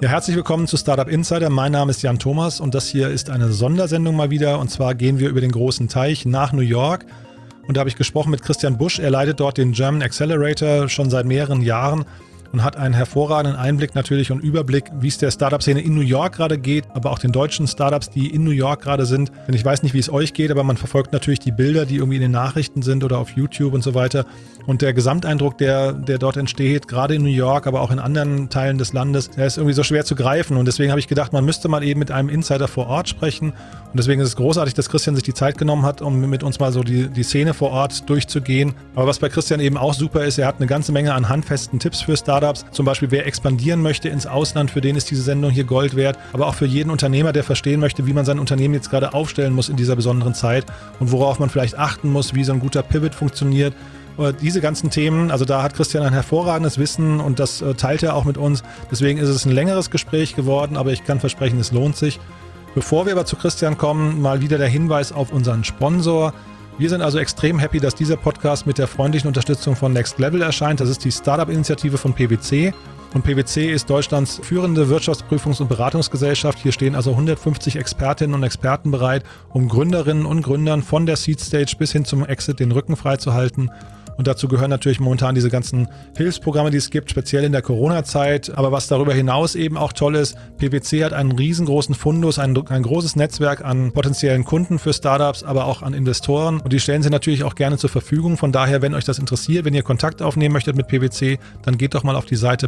herzlich willkommen zu Startup Insider. Mein Name ist Jan Thomas und das hier ist eine Sondersendung mal wieder. Und zwar gehen wir über den großen Teich nach New York. Und da habe ich gesprochen mit Christian Busch. Er leitet dort den German Accelerator schon seit mehreren Jahren und hat einen hervorragenden Einblick natürlich und Überblick, wie es der Startup-Szene in New York gerade geht, aber auch den deutschen Startups, die in New York gerade sind. Denn ich weiß nicht, wie es euch geht, aber man verfolgt natürlich die Bilder, die irgendwie in den Nachrichten sind oder auf YouTube und so weiter. Und der Gesamteindruck, der dort entsteht, gerade in New York, aber auch in anderen Teilen des Landes, der ist irgendwie so schwer zu greifen. Und deswegen habe ich gedacht, man müsste mal eben mit einem Insider vor Ort sprechen. Und deswegen ist es großartig, dass Christian sich die Zeit genommen hat, um mit uns mal so die Szene vor Ort durchzugehen. Aber was bei Christian eben auch super ist, er hat eine ganze Menge an handfesten Tipps für Startups. Zum Beispiel, wer expandieren möchte ins Ausland, für den ist diese Sendung hier Gold wert. Aber auch für jeden Unternehmer, der verstehen möchte, wie man sein Unternehmen jetzt gerade aufstellen muss in dieser besonderen Zeit und worauf man vielleicht achten muss, wie so ein guter Pivot funktioniert. Diese ganzen Themen, also da hat Christian ein hervorragendes Wissen und das teilt er auch mit uns. Deswegen ist es ein längeres Gespräch geworden, aber ich kann versprechen, es lohnt sich. Bevor wir aber zu Christian kommen, mal wieder der Hinweis auf unseren Sponsor. Wir sind also extrem happy, dass dieser Podcast mit der freundlichen Unterstützung von Next Level erscheint. Das ist die Startup-Initiative von PwC. Und PwC ist Deutschlands führende Wirtschaftsprüfungs- und Beratungsgesellschaft. Hier stehen also 150 Expertinnen und Experten bereit, um Gründerinnen und Gründern von der Seed Stage bis hin zum Exit den Rücken frei zu halten. Und dazu gehören natürlich momentan diese ganzen Hilfsprogramme, die es gibt, speziell in der Corona-Zeit. Aber was darüber hinaus eben auch toll ist, PwC hat einen riesengroßen Fundus, ein großes Netzwerk an potenziellen Kunden für Startups, aber auch an Investoren. Und die stellen sie natürlich auch gerne zur Verfügung. Von daher, wenn euch das interessiert, wenn ihr Kontakt aufnehmen möchtet mit PwC, dann geht doch mal auf die Seite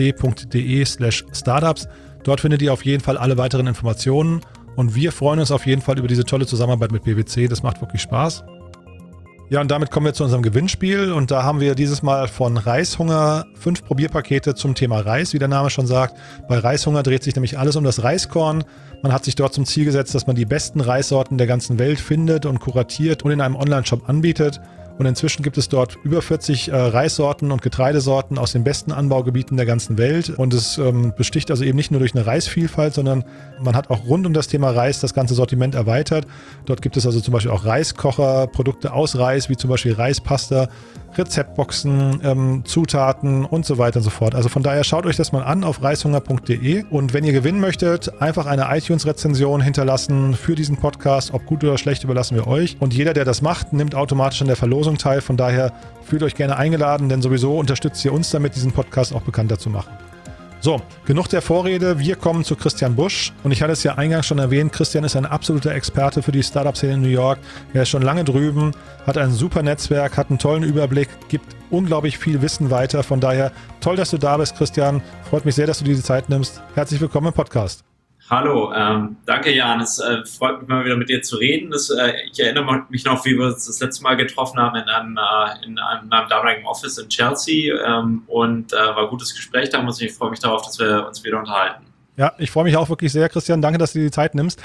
pwc.de/startups. Dort findet ihr auf jeden Fall alle weiteren Informationen. Und wir freuen uns auf jeden Fall über diese tolle Zusammenarbeit mit PwC. Das macht wirklich Spaß. Ja, und damit kommen wir zu unserem Gewinnspiel und da haben wir dieses Mal von Reishunger 5 Probierpakete zum Thema Reis, wie der Name schon sagt. Bei Reishunger dreht sich nämlich alles um das Reiskorn. Man hat sich dort zum Ziel gesetzt, dass man die besten Reissorten der ganzen Welt findet und kuratiert und in einem Online-Shop anbietet. Und inzwischen gibt es dort über 40 Reissorten und Getreidesorten aus den besten Anbaugebieten der ganzen Welt. Und es besticht also eben nicht nur durch eine Reisvielfalt, sondern man hat auch rund um das Thema Reis das ganze Sortiment erweitert. Dort gibt es also zum Beispiel auch Reiskocher, Produkte aus Reis, wie zum Beispiel Reispasta, Rezeptboxen, Zutaten und so weiter und so fort. Also von daher schaut euch das mal an auf reishunger.de und wenn ihr gewinnen möchtet, einfach eine iTunes-Rezension hinterlassen für diesen Podcast. Ob gut oder schlecht, überlassen wir euch. Und jeder, der das macht, nimmt automatisch an der Verlosung teil. Von daher fühlt euch gerne eingeladen, denn sowieso unterstützt ihr uns damit, diesen Podcast auch bekannter zu machen. So, genug der Vorrede, wir kommen zu Christian Busch und ich hatte es ja eingangs schon erwähnt, Christian ist ein absoluter Experte für die Startup-Szene in New York, er ist schon lange drüben, hat ein super Netzwerk, hat einen tollen Überblick, gibt unglaublich viel Wissen weiter, von daher toll, dass du da bist, Christian, freut mich sehr, dass du dir die Zeit nimmst, herzlich willkommen im Podcast. Hallo, danke Jan, es freut mich mal wieder mit dir zu reden. Ich erinnere mich noch, wie wir uns das letzte Mal getroffen haben in einem damaligen Office in Chelsea und war ein gutes Gespräch da und ich freue mich darauf, dass wir uns wieder unterhalten. Ja, ich freue mich auch wirklich sehr, Christian, danke, dass du dir die Zeit nimmst.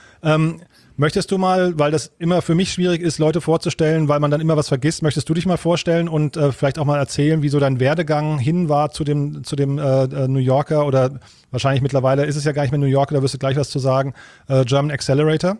Möchtest du mal, weil das immer für mich schwierig ist, Leute vorzustellen, weil man dann immer was vergisst, möchtest du dich mal vorstellen und vielleicht auch mal erzählen, wie so dein Werdegang hin war zu dem New Yorker oder wahrscheinlich mittlerweile ist es ja gar nicht mehr New Yorker, da wirst du gleich was zu sagen, German Accelerator?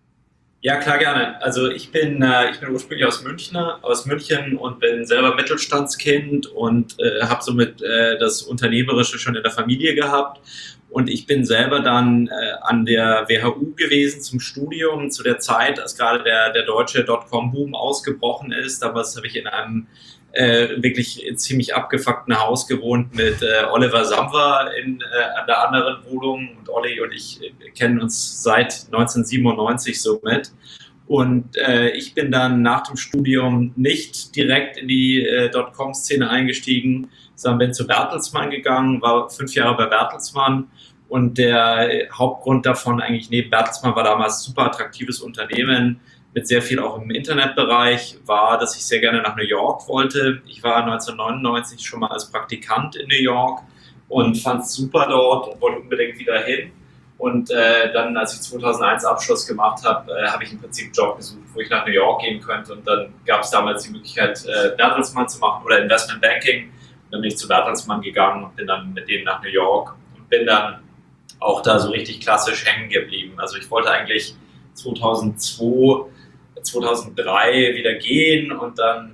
Ja, klar, gerne. Also ich bin ursprünglich aus München und bin selber Mittelstandskind und habe somit das Unternehmerische schon in der Familie gehabt. Und ich bin selber dann an der WHU gewesen zum Studium, zu der Zeit, als gerade der deutsche Dotcom-Boom ausgebrochen ist. Damals habe ich in einem wirklich ziemlich abgefuckten Haus gewohnt mit Oliver Samwer an der anderen Wohnung. Und Olli und ich kennen uns seit 1997 somit. Und ich bin dann nach dem Studium nicht direkt in die Dotcom-Szene eingestiegen, sondern bin zu Bertelsmann gegangen, war 5 Jahre bei Bertelsmann. Und der Hauptgrund davon eigentlich neben Bertelsmann war damals ein super attraktives Unternehmen mit sehr viel auch im Internetbereich, war, dass ich sehr gerne nach New York wollte. Ich war 1999 schon mal als Praktikant in New York und fand es super dort und wollte unbedingt wieder hin. Und dann, als ich 2001 Abschluss gemacht habe, habe ich im Prinzip einen Job gesucht, wo ich nach New York gehen könnte. Und dann gab es damals die Möglichkeit, Bertelsmann zu machen oder Investment Banking. Und dann bin ich zu Bertelsmann gegangen und bin dann mit denen nach New York und bin dann auch da so richtig klassisch hängen geblieben. Also ich wollte eigentlich 2002, 2003 wieder gehen und dann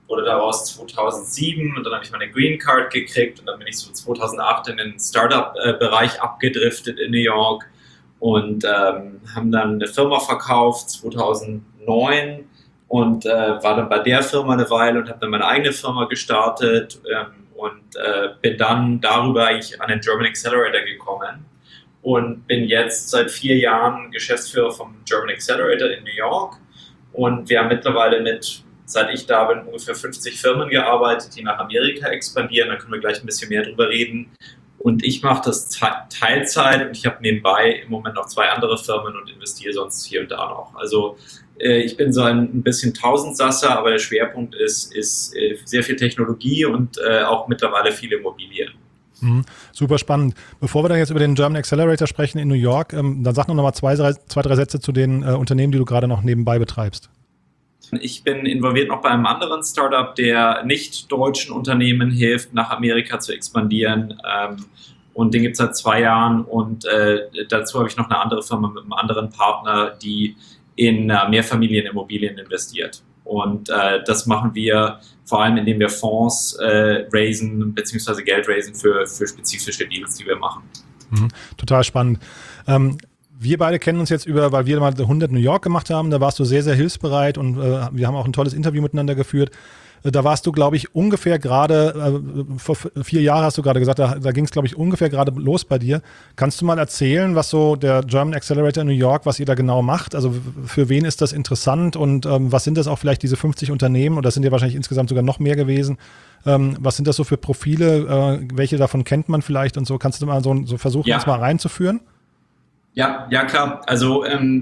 wurde daraus 2007 und dann habe ich meine Green Card gekriegt und dann bin ich so 2008 in den Startup-Bereich abgedriftet in New York und haben dann eine Firma verkauft 2009 und war dann bei der Firma eine Weile und habe dann meine eigene Firma gestartet und bin dann darüber eigentlich an den German Accelerator gekommen und bin jetzt seit 4 Jahren Geschäftsführer vom German Accelerator in New York und wir haben mittlerweile seit ich da bin, ungefähr 50 Firmen gearbeitet, die nach Amerika expandieren, da können wir gleich ein bisschen mehr drüber reden. Und ich mache das Teilzeit und ich habe nebenbei im Moment noch 2 andere Firmen und investiere sonst hier und da noch. Also ich bin so ein bisschen Tausendsasser, aber der Schwerpunkt ist sehr viel Technologie und auch mittlerweile viele Immobilien. Super spannend. Bevor wir dann jetzt über den German Accelerator sprechen in New York, dann sag noch mal 2, 3 Sätze zu den Unternehmen, die du gerade noch nebenbei betreibst. Ich bin involviert noch bei einem anderen Startup, der nicht deutschen Unternehmen hilft, nach Amerika zu expandieren. Und den gibt es seit 2 Jahren. Und dazu habe ich noch eine andere Firma mit einem anderen Partner, die in Mehrfamilienimmobilien investiert. Und das machen wir vor allem, indem wir Fonds raisen bzw. Geld raisen für spezifische Deals, die wir machen. Total spannend. Wir beide kennen uns jetzt weil wir mal 100 New York gemacht haben, da warst du sehr, sehr hilfsbereit und wir haben auch ein tolles Interview miteinander geführt. Da warst du, glaube ich, ungefähr gerade, vor 4 Jahren hast du gerade gesagt, da ging es, glaube ich, ungefähr gerade los bei dir. Kannst du mal erzählen, was so der German Accelerator in New York, was ihr da genau macht? Also für wen ist das interessant und was sind das auch vielleicht diese 50 Unternehmen oder das sind ja wahrscheinlich insgesamt sogar noch mehr gewesen? Was sind das so für Profile? Welche davon kennt man vielleicht und so? Kannst du mal so versuchen, das mal reinzuführen? Ja, klar. Also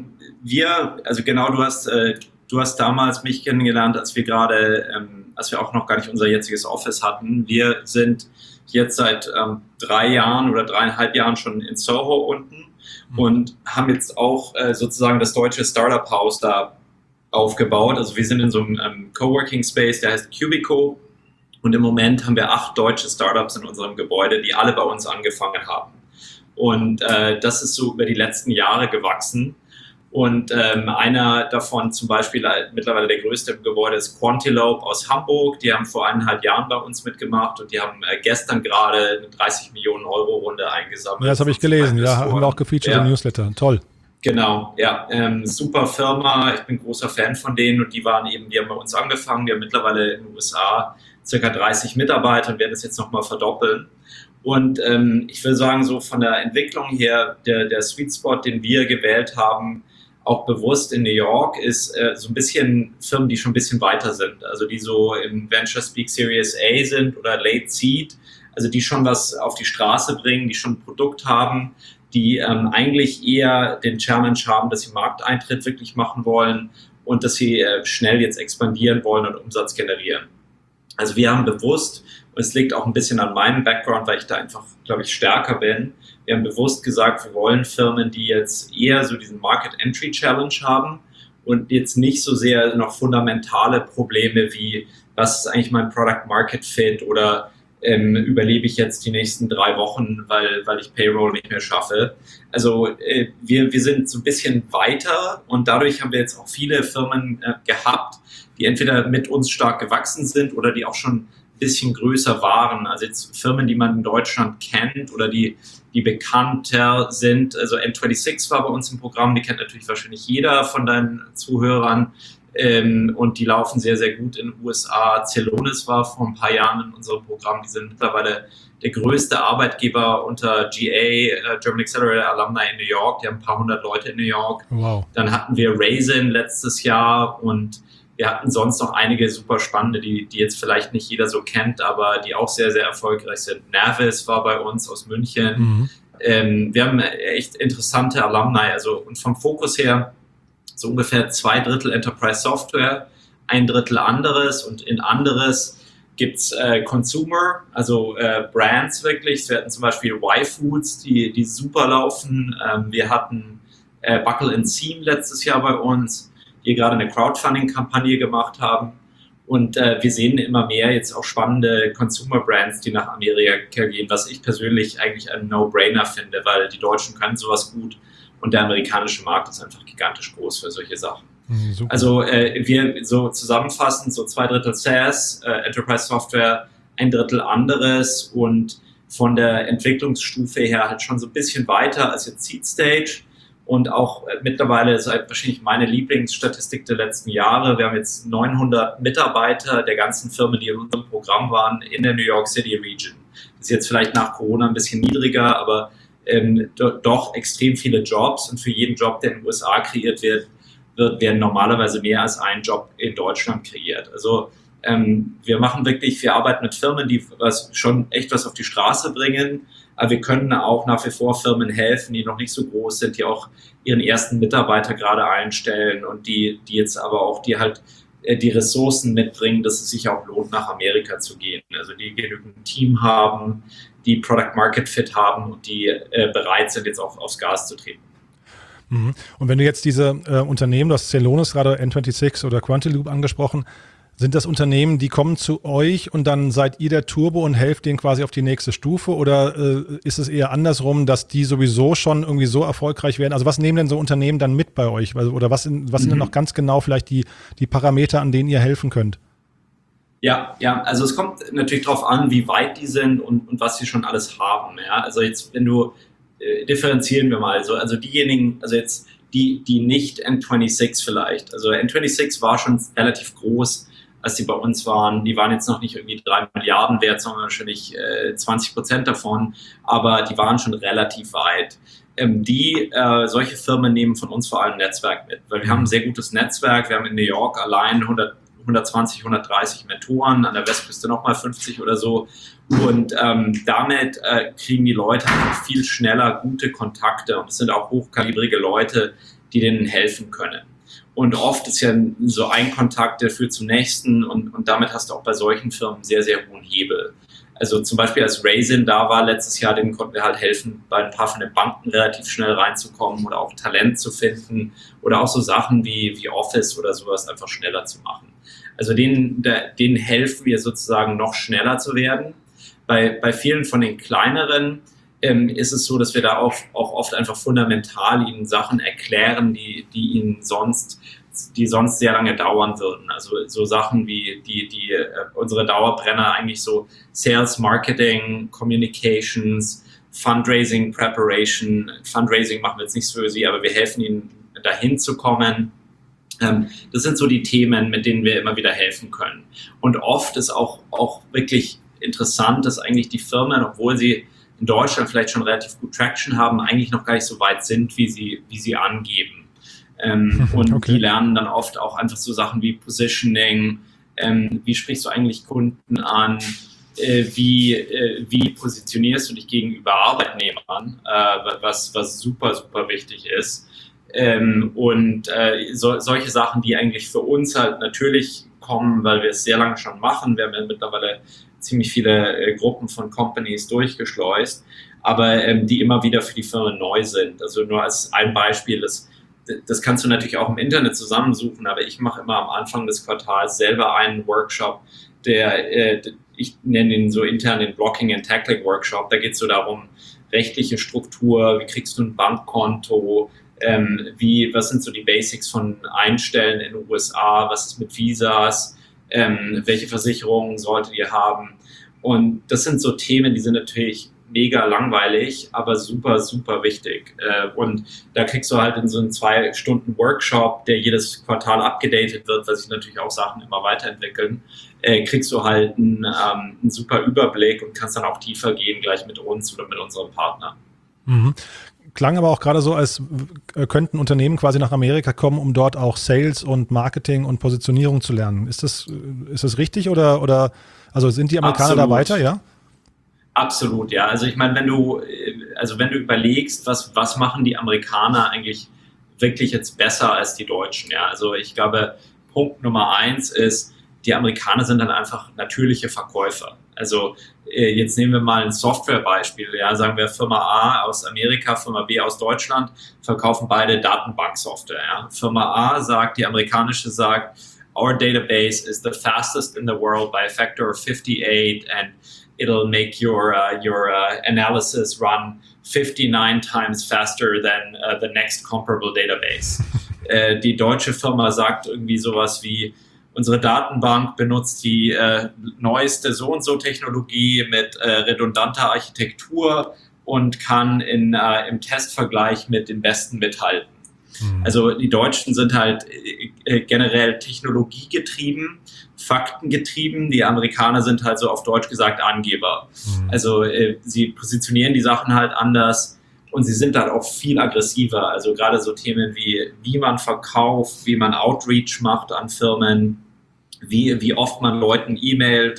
genau, du hast damals mich kennengelernt, als wir auch noch gar nicht unser jetziges Office hatten. Wir sind jetzt seit 3 Jahren oder 3,5 Jahren schon in Soho unten und haben jetzt auch sozusagen das deutsche Startup-Haus da aufgebaut. Also wir sind in so einem Coworking Space, der heißt Cubico und im Moment haben wir 8 deutsche Startups in unserem Gebäude, die alle bei uns angefangen haben. Und das ist so über die letzten Jahre gewachsen. Und einer davon zum Beispiel, mittlerweile der größte im Gebäude, ist Quantilope aus Hamburg. Die haben vor 1,5 Jahren bei uns mitgemacht und die haben gestern gerade eine 30 Millionen Euro Runde eingesammelt. Ja, das habe ich gelesen. Ja, haben wir auch gefeatured im Newsletter. Toll. Genau, ja. Super Firma. Ich bin großer Fan von denen und die haben bei uns angefangen. Die haben mittlerweile in den USA ca. 30 Mitarbeiter und werden das jetzt nochmal verdoppeln. Und ich will sagen, so von der Entwicklung her, der Sweet Spot, den wir gewählt haben, auch bewusst in New York, ist so ein bisschen Firmen, die schon ein bisschen weiter sind. Also die so im Venture Speak Series A sind oder Late Seed, also die schon was auf die Straße bringen, die schon ein Produkt haben, die eigentlich eher den Challenge haben, dass sie Markteintritt wirklich machen wollen und dass sie schnell jetzt expandieren wollen und Umsatz generieren. Also wir haben bewusst, und es liegt auch ein bisschen an meinem Background, weil ich da einfach, glaube ich, stärker bin, wir haben bewusst gesagt, wir wollen Firmen, die jetzt eher so diesen Market Entry Challenge haben und jetzt nicht so sehr noch fundamentale Probleme wie, was ist eigentlich mein Product Market Fit oder überlebe ich jetzt die nächsten 3 Wochen, weil ich Payroll nicht mehr schaffe. Also wir sind so ein bisschen weiter und dadurch haben wir jetzt auch viele Firmen gehabt, die entweder mit uns stark gewachsen sind oder die auch schon ein bisschen größer waren. Also jetzt Firmen, die man in Deutschland kennt oder die bekannter sind. Also N26 war bei uns im Programm, die kennt natürlich wahrscheinlich jeder von deinen Zuhörern. Und die laufen sehr, sehr gut in den USA. Celonis war vor ein paar Jahren in unserem Programm. Die sind mittlerweile der größte Arbeitgeber unter GA, German Accelerator Alumni in New York. Die haben ein paar 100 Leute in New York. Wow. Dann hatten wir Raisin letztes Jahr und wir hatten sonst noch einige super spannende, die jetzt vielleicht nicht jeder so kennt, aber die auch sehr, sehr erfolgreich sind. Navis war bei uns aus München. Wir haben echt interessante Alumni. Also, und vom Fokus her so ungefähr 2/3 Enterprise Software, 1/3 anderes und in anderes gibt's Consumer, also Brands wirklich. Wir hatten zum Beispiel Y-Foods, die super laufen. Wir hatten Buckle & Seam letztes Jahr bei uns, die gerade eine Crowdfunding-Kampagne gemacht haben. Und wir sehen immer mehr jetzt auch spannende Consumer-Brands, die nach Amerika gehen, was ich persönlich eigentlich ein No-Brainer finde, weil die Deutschen können sowas gut und der amerikanische Markt ist einfach gigantisch groß für solche Sachen. Super. Also wir so zusammenfassend, so 2/3 SaaS, Enterprise Software, 1/3 anderes und von der Entwicklungsstufe her halt schon so ein bisschen weiter als jetzt Seed Stage und auch mittlerweile seit wahrscheinlich meine Lieblingsstatistik der letzten Jahre. Wir haben jetzt 900 Mitarbeiter der ganzen Firmen, die in unserem Programm waren, in der New York City Region. Das ist jetzt vielleicht nach Corona ein bisschen niedriger, aber doch extrem viele Jobs und für jeden Job, der in den USA kreiert wird, werden normalerweise mehr als ein Job in Deutschland kreiert. Also wir arbeiten mit Firmen, die schon echt was auf die Straße bringen, aber wir können auch nach wie vor Firmen helfen, die noch nicht so groß sind, die auch ihren ersten Mitarbeiter gerade einstellen und die jetzt aber auch die Ressourcen mitbringen, dass es sich auch lohnt, nach Amerika zu gehen. Also die genügend Team haben, die Product Market Fit haben und die bereit sind, jetzt auch aufs Gas zu treten. Und wenn du jetzt diese Unternehmen, du hast Celonis gerade, N26 oder Quantiloop angesprochen, sind das Unternehmen, die kommen zu euch und dann seid ihr der Turbo und helft denen quasi auf die nächste Stufe oder ist es eher andersrum, dass die sowieso schon irgendwie so erfolgreich werden? Also was nehmen denn so Unternehmen dann mit bei euch? Oder was sind denn noch ganz genau vielleicht die Parameter, an denen ihr helfen könnt? Ja, also es kommt natürlich darauf an, wie weit die sind und was sie schon alles haben. Ja? Also jetzt, wenn du differenzieren wir mal, also diejenigen, also jetzt die nicht N26 vielleicht, also N26 war schon relativ groß, als die bei uns waren. Die waren jetzt noch nicht irgendwie 3 Milliarden wert, sondern wahrscheinlich 20% davon, aber die waren schon relativ weit. Solche Firmen nehmen von uns vor allem Netzwerk mit, weil wir haben ein sehr gutes Netzwerk. Wir haben in New York allein 120, 130 Mentoren, an der Westküste nochmal 50 oder so. Und damit kriegen die Leute einfach viel schneller gute Kontakte und es sind auch hochkalibrige Leute, die denen helfen können. Und oft ist ja so ein Kontakt, der führt zum nächsten und damit hast du auch bei solchen Firmen sehr, sehr hohen Hebel. Also zum Beispiel als Raisin da war letztes Jahr, denen konnten wir halt helfen, bei ein paar von den Banken relativ schnell reinzukommen oder auch Talent zu finden oder auch so Sachen wie Office oder sowas einfach schneller zu machen. Also denen helfen wir sozusagen noch schneller zu werden. Bei vielen von den kleineren ist es so, dass wir da auch oft einfach fundamental ihnen Sachen erklären, die sonst sehr lange dauern würden. Also so Sachen wie unsere Dauerbrenner eigentlich so Sales, Marketing, Communications, Fundraising, Preparation. Fundraising machen wir jetzt nicht für sie, aber wir helfen ihnen dahin zu kommen. Das sind so die Themen, mit denen wir immer wieder helfen können. Und oft ist auch wirklich interessant, dass eigentlich die Firmen, obwohl sie in Deutschland vielleicht schon relativ gut Traction haben, eigentlich noch gar nicht so weit sind, wie sie angeben. Und okay. Die lernen dann oft auch einfach so Sachen wie Positioning, wie sprichst du eigentlich Kunden an, wie positionierst du dich gegenüber Arbeitnehmern, was super, super wichtig ist. Solche Sachen, die eigentlich für uns halt natürlich kommen, weil wir es sehr lange schon machen. Wir haben ja mittlerweile ziemlich viele Gruppen von Companies durchgeschleust, aber die immer wieder für die Firmen neu sind. Also nur als ein Beispiel, das kannst du natürlich auch im Internet zusammensuchen, aber ich mache immer am Anfang des Quartals selber einen Workshop, ich nenne ihn so intern den Blocking and Tackling Workshop. Da geht es so darum, rechtliche Struktur, wie kriegst du ein Bankkonto, was sind so die Basics von Einstellen in den USA, was ist mit Visas, welche Versicherungen solltet ihr haben? Und das sind so Themen, die sind natürlich mega langweilig, aber super, super wichtig. Und da kriegst du halt in so einen 2-Stunden-Workshop, der jedes Quartal abgedatet wird, weil sich natürlich auch Sachen immer weiterentwickeln, kriegst du halt einen super Überblick und kannst dann auch tiefer gehen, gleich mit uns oder mit unserem Partner. Mhm. Klang aber auch gerade so, als könnten Unternehmen quasi nach Amerika kommen, um dort auch Sales und Marketing und Positionierung zu lernen. Ist das richtig oder also sind die Amerikaner Absolut. Da weiter, ja? Absolut, ja. Also ich meine, wenn du überlegst, was machen die Amerikaner eigentlich wirklich jetzt besser als die Deutschen, ja. Also ich glaube, Punkt Nummer 1 ist, die Amerikaner sind dann einfach natürliche Verkäufer. Also jetzt nehmen wir mal ein Softwarebeispiel, ja, sagen wir Firma A aus Amerika, Firma B aus Deutschland, verkaufen beide Datenbanksoftware. Ja. Firma A sagt, die amerikanische sagt, our database is the fastest in the world by a factor of 58 and it'll make your analysis run 59 times faster than the next comparable database. Die deutsche Firma sagt irgendwie sowas wie, unsere Datenbank benutzt die neueste So-und-so-Technologie mit redundanter Architektur und kann im Testvergleich mit den Besten mithalten. Also die Deutschen sind halt generell technologiegetrieben, faktengetrieben. Die Amerikaner sind halt so auf Deutsch gesagt Angeber. Also sie positionieren die Sachen halt anders und sie sind halt auch viel aggressiver. Also gerade so Themen wie man verkauft, wie man Outreach macht an Firmen, wie oft man Leuten e-mailt,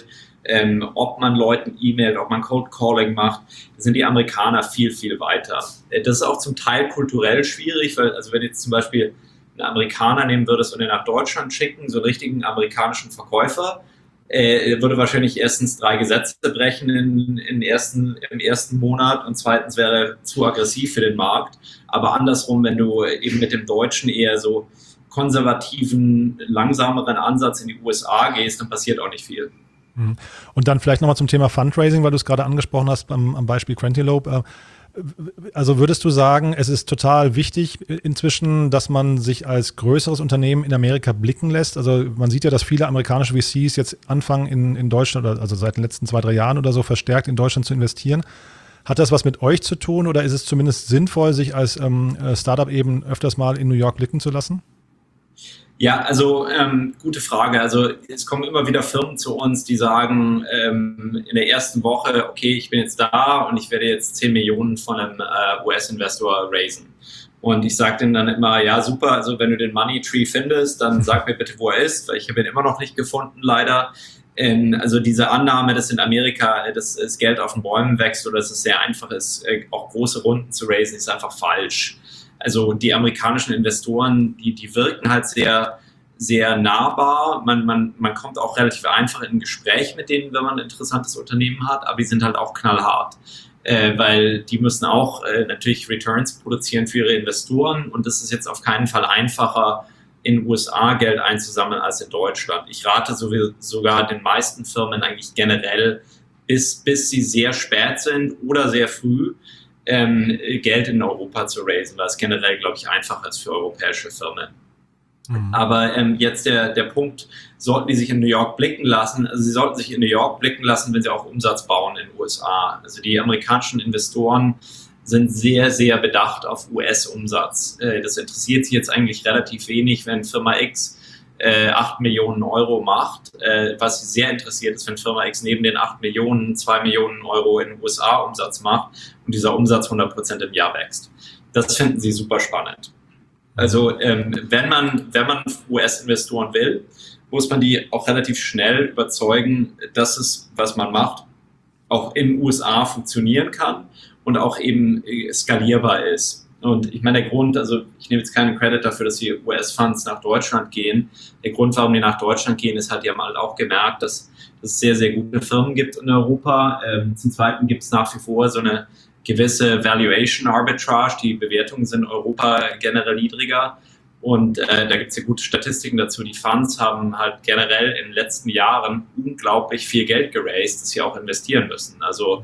ob man Leuten e-mailt, ob man Cold Calling macht, da sind die Amerikaner viel, viel weiter. Das ist auch zum Teil kulturell schwierig, weil, also wenn du jetzt zum Beispiel einen Amerikaner nehmen würdest und ihn nach Deutschland schicken, so einen richtigen amerikanischen Verkäufer, würde wahrscheinlich erstens 3 Gesetze brechen im ersten Monat und zweitens wäre er zu aggressiv für den Markt. Aber andersrum, wenn du eben mit dem Deutschen eher so konservativen, langsameren Ansatz in die USA gehst, dann passiert auch nicht viel. Und dann vielleicht nochmal zum Thema Fundraising, weil du es gerade angesprochen hast am Beispiel Quantilope. Also würdest du sagen, es ist total wichtig inzwischen, dass man sich als größeres Unternehmen in Amerika blicken lässt? Also man sieht ja, dass viele amerikanische VCs jetzt anfangen in Deutschland, also seit den letzten 2-3 Jahren oder so verstärkt in Deutschland zu investieren. Hat das was mit euch zu tun oder ist es zumindest sinnvoll, sich als Startup eben öfters mal in New York blicken zu lassen? Ja, also gute Frage. Also es kommen immer wieder Firmen zu uns, die sagen in der ersten Woche, okay, ich bin jetzt da und ich werde jetzt 10 Millionen von einem US-Investor raisen. Und ich sage denen dann immer, ja super, also wenn du den Money Tree findest, dann sag mir bitte, wo er ist, weil ich habe ihn immer noch nicht gefunden, leider. Also diese Annahme, dass in Amerika das Geld auf den Bäumen wächst oder dass es sehr einfach ist, auch große Runden zu raisen, ist einfach falsch. Also die amerikanischen Investoren, die wirken halt sehr, sehr nahbar. Man kommt auch relativ einfach in ein Gespräch mit denen, wenn man ein interessantes Unternehmen hat, aber die sind halt auch knallhart, weil die müssen auch natürlich Returns produzieren für ihre Investoren und das ist jetzt auf keinen Fall einfacher, in den USA Geld einzusammeln als in Deutschland. Ich rate sogar den meisten Firmen eigentlich generell, bis sie sehr spät sind oder sehr früh, Geld in Europa zu raisen, weil es generell, glaube ich, einfacher ist für europäische Firmen. Aber jetzt der Punkt, sollten die sich in New York blicken lassen, also sie sollten sich in New York blicken lassen, wenn sie auch Umsatz bauen in den USA. Also die amerikanischen Investoren sind sehr, sehr bedacht auf US-Umsatz. Das interessiert sie jetzt eigentlich relativ wenig, wenn Firma X 8 Millionen Euro macht. Was sie sehr interessiert ist, wenn Firma X neben den 8 Millionen 2 Millionen Euro in den USA Umsatz macht und dieser Umsatz 100% im Jahr wächst. Das finden sie super spannend. Also wenn man US-Investoren will, muss man die auch relativ schnell überzeugen, dass es, was man macht, auch in den USA funktionieren kann und auch eben skalierbar ist. Und ich meine, der Grund, also ich nehme jetzt keinen Credit dafür, dass die US-Funds nach Deutschland gehen. Der Grund, warum die nach Deutschland gehen, ist halt, die haben halt auch gemerkt, dass es sehr, sehr gute Firmen gibt in Europa. Zum Zweiten gibt es nach wie vor so eine gewisse Valuation Arbitrage. Die Bewertungen sind in Europa generell niedriger. Und da gibt es ja gute Statistiken dazu. Die Funds haben halt generell in den letzten Jahren unglaublich viel Geld geraced, das sie auch investieren müssen. Also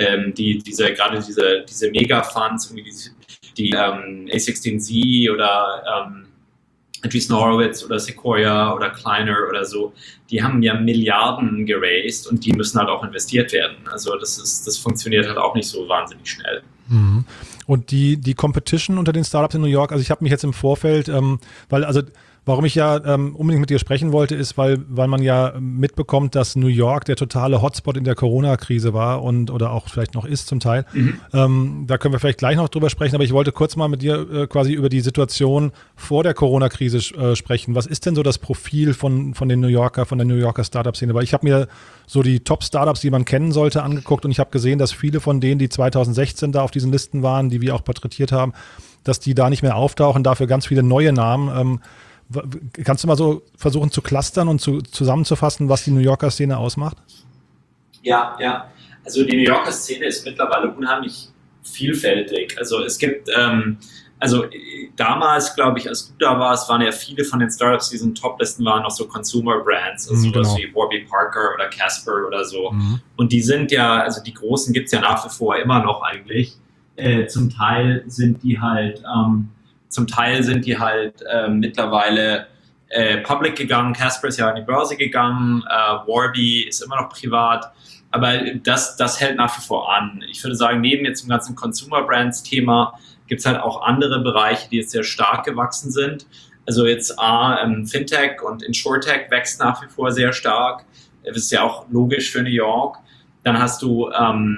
diese Mega-Funds, die A16Z oder Andreessen Horowitz oder Sequoia oder Kleiner oder so, die haben ja Milliarden geraced und die müssen halt auch investiert werden. Also das funktioniert halt auch nicht so wahnsinnig schnell. Mhm. Und die Competition unter den Startups in New York, also ich habe mich jetzt im Vorfeld, warum ich ja unbedingt mit dir sprechen wollte, ist, weil man ja mitbekommt, dass New York der totale Hotspot in der Corona-Krise war oder auch vielleicht noch ist zum Teil. Da können wir vielleicht gleich noch drüber sprechen, aber ich wollte kurz mal mit dir quasi über die Situation vor der Corona-Krise sprechen. Was ist denn so das Profil von der New Yorker Startup-Szene? Weil ich habe mir so die Top-Startups, die man kennen sollte, angeguckt und ich habe gesehen, dass viele von denen, die 2016 da auf diesen Listen waren, die wir auch porträtiert haben, dass die da nicht mehr auftauchen, dafür ganz viele neue Namen. Kannst du mal so versuchen zu clustern und zusammenzufassen, was die New Yorker Szene ausmacht? Ja. Also die New Yorker Szene ist mittlerweile unheimlich vielfältig. Also es gibt, damals, glaube ich, als du da warst, waren ja viele von den Startups, die in diesen Top-Listen waren, noch so Consumer Brands, also sowas wie Warby Parker oder Casper oder so. Und die sind ja, also die großen gibt es ja nach wie vor immer noch eigentlich. Zum Teil sind die halt Zum Teil sind die halt mittlerweile public gegangen. Casper ist ja an die Börse gegangen, Warby ist immer noch privat. Aber das hält nach wie vor an. Ich würde sagen, neben jetzt dem ganzen Consumer Brands Thema gibt es halt auch andere Bereiche, die jetzt sehr stark gewachsen sind. Also jetzt Fintech und Insurtech wächst nach wie vor sehr stark. Das ist ja auch logisch für New York. Dann hast du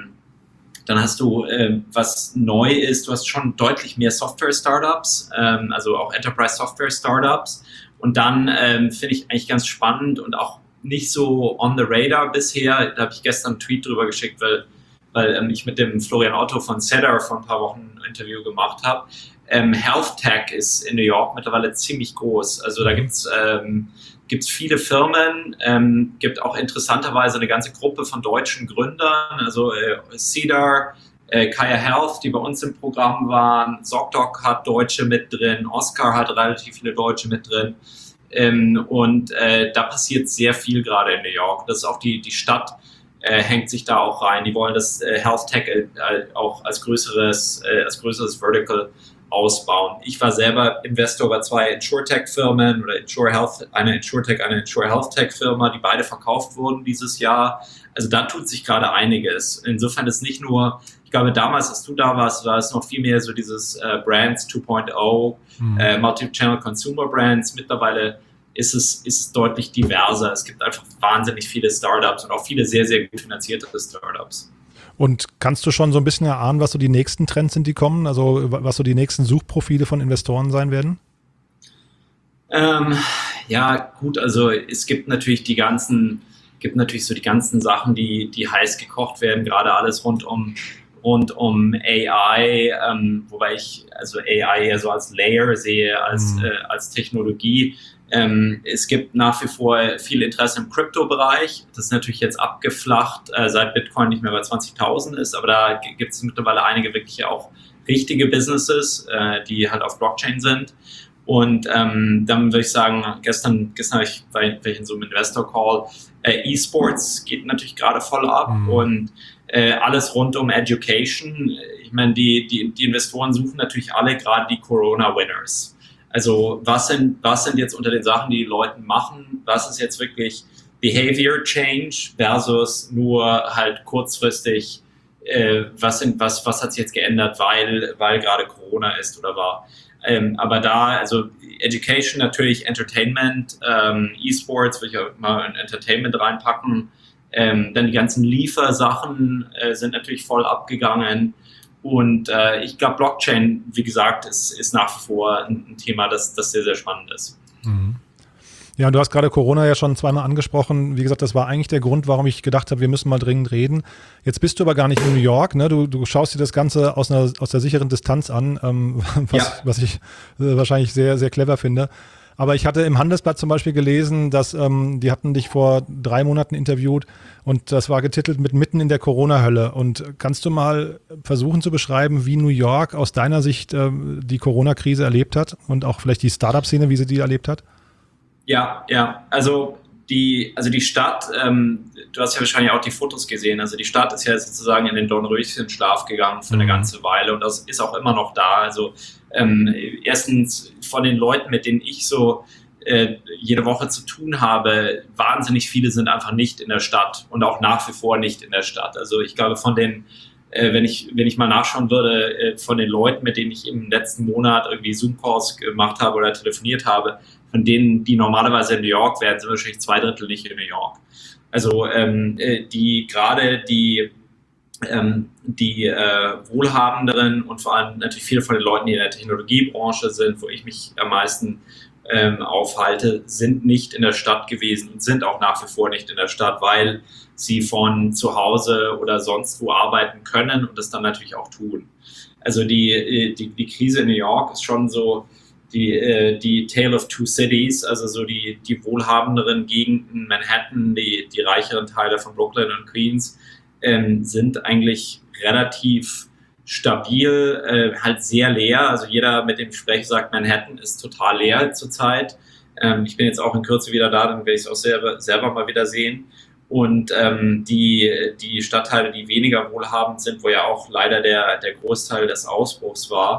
was neu ist, du hast schon deutlich mehr Software-Startups, also auch Enterprise-Software-Startups. Und dann finde ich eigentlich ganz spannend und auch nicht so on the radar bisher. Da habe ich gestern einen Tweet drüber geschickt, weil ich mit dem Florian Otto von Cedar vor ein paar Wochen ein Interview gemacht habe. Health Tech ist in New York mittlerweile ziemlich groß. Also da gibt's viele Firmen, gibt auch interessanterweise eine ganze Gruppe von deutschen Gründern, also Cedar, Kaya Health, die bei uns im Programm waren, ZocDoc hat Deutsche mit drin, Oscar hat relativ viele Deutsche mit drin. Da passiert sehr viel gerade in New York. Das ist auch die Stadt hängt sich da auch rein. Die wollen das Health Tech auch als größeres Vertical ausbauen. Ich war selber Investor bei 2 Insurtech-Firmen oder eine Insure-Health-Tech-Firma, die beide verkauft wurden dieses Jahr. Also da tut sich gerade einiges. Insofern ist nicht nur, ich glaube damals, als du da warst, war es noch viel mehr so dieses Brands 2.0, Multi-Channel Consumer Brands. Mittlerweile ist es deutlich diverser. Es gibt einfach wahnsinnig viele Startups und auch viele sehr, sehr gut finanzierte Startups. Und kannst du schon so ein bisschen erahnen, was so die nächsten Trends sind, die kommen? Also was so die nächsten Suchprofile von Investoren sein werden? Ja, gut, also es gibt natürlich die ganzen Sachen, die heiß gekocht werden, gerade alles rund um AI, wobei ich also AI eher so als Layer sehe, als Technologie. Es gibt nach wie vor viel Interesse im Krypto-Bereich. Das ist natürlich jetzt abgeflacht, seit Bitcoin nicht mehr bei 20.000 ist, aber da gibt es mittlerweile einige wirklich auch richtige Businesses, die halt auf Blockchain sind. Und dann würde ich sagen, gestern war ich in so einem Investor-Call, E-Sports geht natürlich gerade voll ab und alles rund um Education. Ich meine, die Investoren suchen natürlich alle gerade die Corona-Winners. Also was sind jetzt unter den Sachen, die Leute machen, was ist jetzt wirklich Behavior Change versus nur halt kurzfristig, was hat sich jetzt geändert, weil gerade Corona ist oder war. Aber da, also Education natürlich, Entertainment, E-Sports würde ich auch mal in Entertainment reinpacken. Dann die ganzen Liefersachen sind natürlich voll abgegangen. Und ich glaube, Blockchain, wie gesagt, ist nach wie vor ein Thema, das sehr, sehr spannend ist. Ja, und du hast gerade Corona ja schon zweimal angesprochen. Wie gesagt, das war eigentlich der Grund, warum ich gedacht habe, wir müssen mal dringend reden. Jetzt bist du aber gar nicht in New York, ne? Du schaust dir das Ganze aus der sicheren Distanz an, was ich wahrscheinlich sehr, sehr clever finde. Aber ich hatte im Handelsblatt zum Beispiel gelesen, dass die hatten dich vor 3 Monaten interviewt und das war getitelt mit Mitten in der Corona-Hölle. Und kannst du mal versuchen zu beschreiben, wie New York aus deiner Sicht die Corona-Krise erlebt hat und auch vielleicht die Startup-Szene, wie sie die erlebt hat? Ja, also die Stadt, du hast ja wahrscheinlich auch die Fotos gesehen, also die Stadt ist ja sozusagen in den Dornröschenschlaf gegangen für eine ganze Weile und das ist auch immer noch da. Also erstens von den Leuten, mit denen ich so jede Woche zu tun habe, wahnsinnig viele sind einfach nicht in der Stadt und auch nach wie vor nicht in der Stadt. Also ich glaube von den wenn ich mal nachschauen würde, von den Leuten, mit denen ich im letzten Monat irgendwie Zoom-Calls gemacht habe oder telefoniert habe, von denen, die normalerweise in New York wären, sind wahrscheinlich 2/3 nicht in New York. Also die Wohlhabenderen und vor allem natürlich viele von den Leuten, die in der Technologiebranche sind, wo ich mich am meisten aufhalte, sind nicht in der Stadt gewesen und sind auch nach wie vor nicht in der Stadt, weil sie von zu Hause oder sonst wo arbeiten können und das dann natürlich auch tun. Also die Krise in New York ist schon so die Tale of Two Cities, also so die wohlhabenderen Gegenden, Manhattan, die reicheren Teile von Brooklyn und Queens, sind eigentlich relativ stabil, halt sehr leer. Also jeder, mit dem ich spreche, sagt, Manhattan ist total leer zurzeit. Ich bin jetzt auch in Kürze wieder da, dann werde ich es auch selber mal wieder sehen. Und die Stadtteile, die weniger wohlhabend sind, wo ja auch leider der Großteil des Ausbruchs war,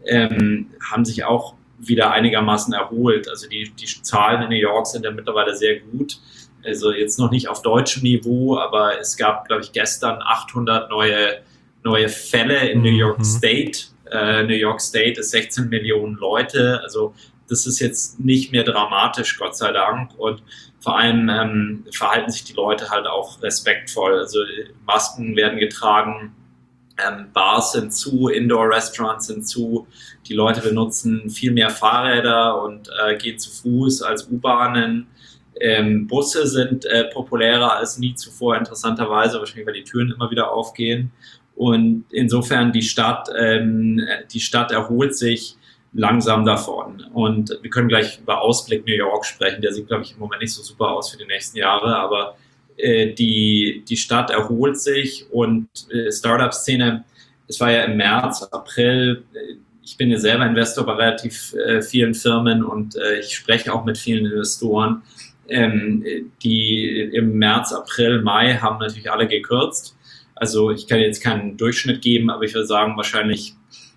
haben sich auch wieder einigermaßen erholt. Also die Zahlen in New York sind ja mittlerweile sehr gut. Also jetzt noch nicht auf deutschem Niveau, aber es gab, glaube ich, gestern 800 neue Fälle in New York State. New York State ist 16 Millionen Leute. Also das ist jetzt nicht mehr dramatisch, Gott sei Dank. Und vor allem verhalten sich die Leute halt auch respektvoll. Also Masken werden getragen, Bars sind zu, Indoor-Restaurants sind zu. Die Leute benutzen viel mehr Fahrräder und gehen zu Fuß als U-Bahnen. Busse sind populärer als nie zuvor, interessanterweise, wahrscheinlich weil die Türen immer wieder aufgehen. Und insofern die Stadt erholt sich langsam davon. Und wir können gleich über Ausblick New York sprechen. Der sieht, glaube ich, im Moment nicht so super aus für die nächsten Jahre, aber die Stadt erholt sich und Startup-Szene, es war ja im März, April, ich bin ja selber Investor bei relativ vielen Firmen und ich spreche auch mit vielen Investoren, die im März, April, Mai haben natürlich alle gekürzt. Also ich kann jetzt keinen Durchschnitt geben, aber ich würde sagen wahrscheinlich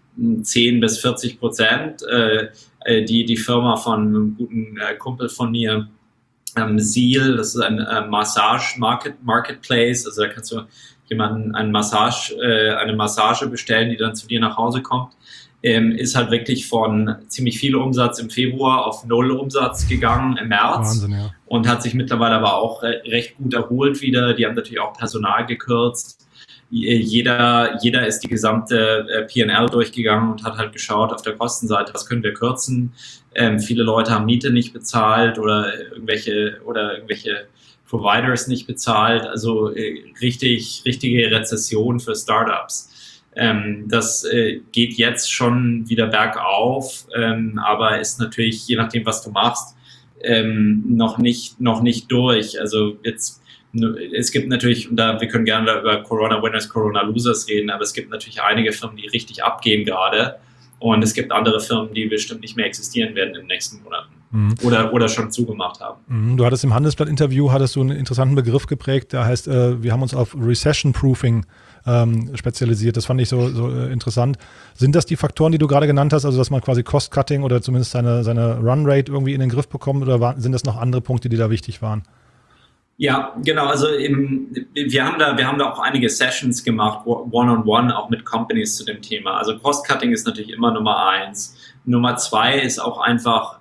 10-40%. Die Firma von einem guten Kumpel von mir, Seal, das ist ein Marketplace, also da kannst du jemanden eine Massage bestellen, die dann zu dir nach Hause kommt, ist halt wirklich von ziemlich viel Umsatz im Februar auf 0 Umsatz gegangen im März. Wahnsinn, ja. Und hat sich mittlerweile aber auch recht gut erholt wieder. Die haben natürlich auch Personal gekürzt. Jeder ist die gesamte P&L durchgegangen und hat halt geschaut auf der Kostenseite, was können wir kürzen. Viele Leute haben Miete nicht bezahlt oder irgendwelche Providers nicht bezahlt. Also richtige Rezession für Startups. Das geht jetzt schon wieder bergauf, aber ist natürlich, je nachdem, was du machst, noch nicht durch. Also jetzt, es gibt natürlich, und wir können gerne über Corona Winners, Corona Losers reden, aber es gibt natürlich einige Firmen, die richtig abgehen gerade. Und es gibt andere Firmen, die bestimmt nicht mehr existieren werden in den nächsten Monaten. Oder schon zugemacht haben. Du hattest im Handelsblatt-Interview einen interessanten Begriff geprägt, der heißt, wir haben uns auf Recession-Proofing spezialisiert. Das fand ich so interessant. Sind das die Faktoren, die du gerade genannt hast, also dass man quasi Cost-Cutting oder zumindest seine Run-Rate irgendwie in den Griff bekommt, oder sind das noch andere Punkte, die da wichtig waren? Ja, genau. Also wir haben da auch einige Sessions gemacht, one-on-one, auch mit Companies zu dem Thema. Also Cost-Cutting ist natürlich immer Nummer 1. Nummer 2 ist auch einfach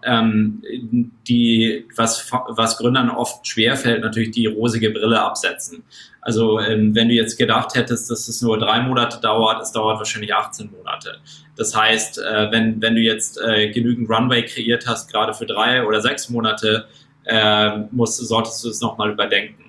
was Gründern oft schwerfällt, natürlich die rosige Brille absetzen. Also wenn du jetzt gedacht hättest, dass es nur 3 Monate dauert, es dauert wahrscheinlich 18 Monate. Das heißt, wenn du jetzt genügend Runway kreiert hast, gerade für 3 oder 6 Monate, solltest du es nochmal überdenken.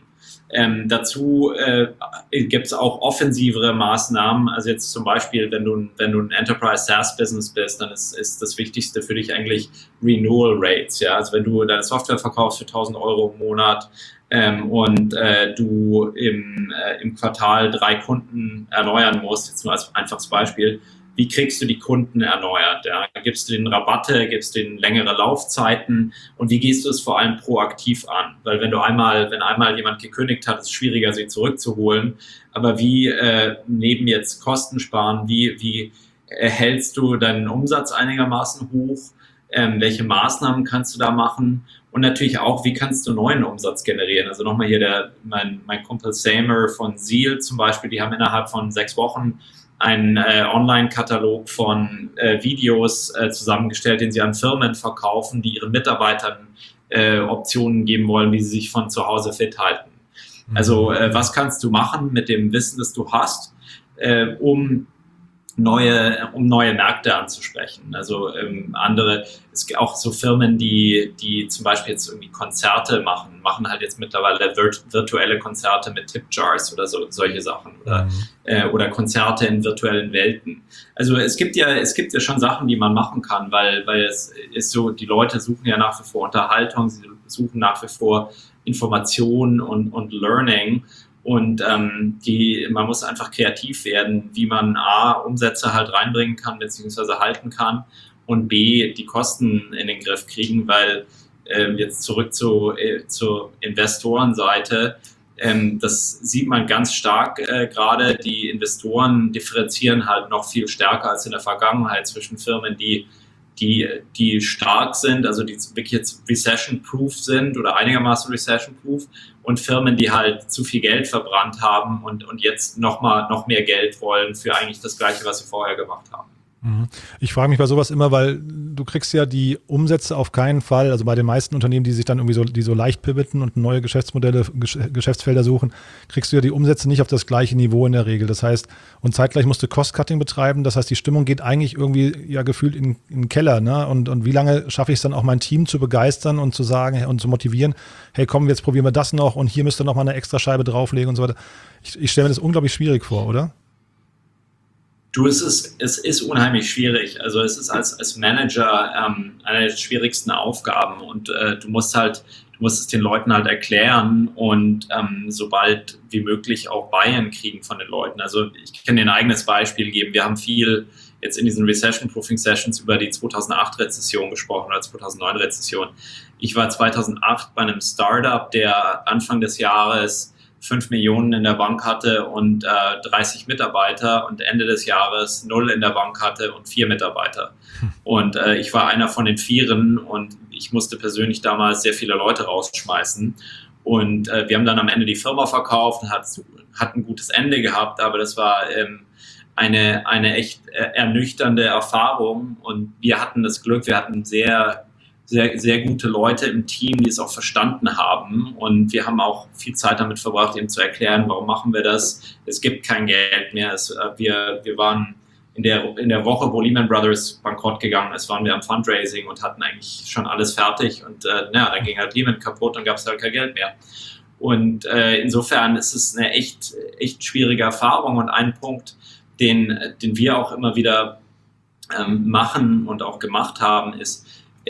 Dazu gibt es auch offensivere Maßnahmen. Also jetzt zum Beispiel, wenn du ein Enterprise SaaS Business bist, dann ist das Wichtigste für dich eigentlich Renewal Rates. Ja? Also wenn du deine Software verkaufst für 1.000 Euro im Monat und du im Quartal 3 Kunden erneuern musst, jetzt nur als einfaches Beispiel, wie kriegst du die Kunden erneuert? Ja? Gibst du denen Rabatte, gibst du denen längere Laufzeiten und wie gehst du es vor allem proaktiv an? Weil wenn einmal jemand gekündigt hat, ist es schwieriger, sie zurückzuholen. Aber wie neben jetzt Kosten sparen, wie hältst du deinen Umsatz einigermaßen hoch? Welche Maßnahmen kannst du da machen? Und natürlich auch, wie kannst du neuen Umsatz generieren? Also nochmal hier mein Kumpel Samer von Seal zum Beispiel, die haben innerhalb von 6 Wochen einen Online-Katalog von Videos zusammengestellt, den sie an Firmen verkaufen, die ihren Mitarbeitern Optionen geben wollen, wie sie sich von zu Hause fit halten. Also was kannst du machen mit dem Wissen, das du hast, um neue Märkte anzusprechen. Also es gibt auch so Firmen, die zum Beispiel jetzt irgendwie Konzerte machen halt jetzt mittlerweile virtuelle Konzerte mit Tip-Jars oder solche Sachen oder Konzerte in virtuellen Welten. Also es gibt ja schon Sachen, die man machen kann, weil es ist so, die Leute suchen ja nach wie vor Unterhaltung, sie suchen nach wie vor Information und Learning. Und man muss einfach kreativ werden, wie man A, Umsätze halt reinbringen kann, beziehungsweise halten kann und B, die Kosten in den Griff kriegen, weil jetzt zurück zur Investorenseite, Das sieht man ganz stark gerade. Die Investoren differenzieren halt noch viel stärker als in der Vergangenheit zwischen Firmen, die stark sind, also die wirklich jetzt recession-proof sind oder einigermaßen recession-proof, und Firmen, die halt zu viel Geld verbrannt haben und jetzt noch mehr Geld wollen für eigentlich das Gleiche, was sie vorher gemacht haben. Ich frage mich bei sowas immer, weil du kriegst ja die Umsätze auf keinen Fall, also bei den meisten Unternehmen, die sich dann irgendwie die so leicht pivoten und neue Geschäftsmodelle, Geschäftsfelder suchen, kriegst du ja die Umsätze nicht auf das gleiche Niveau in der Regel. Das heißt, und zeitgleich musst du Cost-Cutting betreiben. Das heißt, die Stimmung geht eigentlich irgendwie ja gefühlt in den Keller, ne? Und wie lange schaffe ich es dann auch, mein Team zu begeistern und zu sagen und zu motivieren, hey komm, jetzt probieren wir das noch und hier müsst ihr noch mal eine extra Scheibe drauflegen und so weiter. Ich stelle mir das unglaublich schwierig vor, oder? Es ist unheimlich schwierig. Also es ist als Manager eine der schwierigsten Aufgaben, und du musst es den Leuten halt erklären und sobald wie möglich auch Buy-in kriegen von den Leuten. Also ich kann dir ein eigenes Beispiel geben. Wir haben viel jetzt in diesen Recession-Proofing Sessions über die 2008-Rezession gesprochen oder 2009-Rezession. Ich war 2008 bei einem Startup, der Anfang des Jahres 5 Millionen in der Bank hatte und 30 Mitarbeiter, und Ende des Jahres 0 in der Bank hatte und 4 Mitarbeiter. Und ich war einer von den 4 und ich musste persönlich damals sehr viele Leute rausschmeißen. Und wir haben dann am Ende die Firma verkauft und hat ein gutes Ende gehabt, aber das war eine echt ernüchternde Erfahrung, und wir hatten das Glück, wir hatten sehr gute Leute im Team, die es auch verstanden haben, und wir haben auch viel Zeit damit verbracht, ihnen zu erklären, warum machen wir das. Es gibt kein Geld mehr. Wir waren in der Woche, wo Lehman Brothers bankrott gegangen ist, waren wir am Fundraising und hatten eigentlich schon alles fertig, und dann ging halt Lehman kaputt und gab es halt kein Geld mehr. Und insofern ist es eine echt schwierige Erfahrung, und ein Punkt, den wir auch immer wieder machen und auch gemacht haben, ist,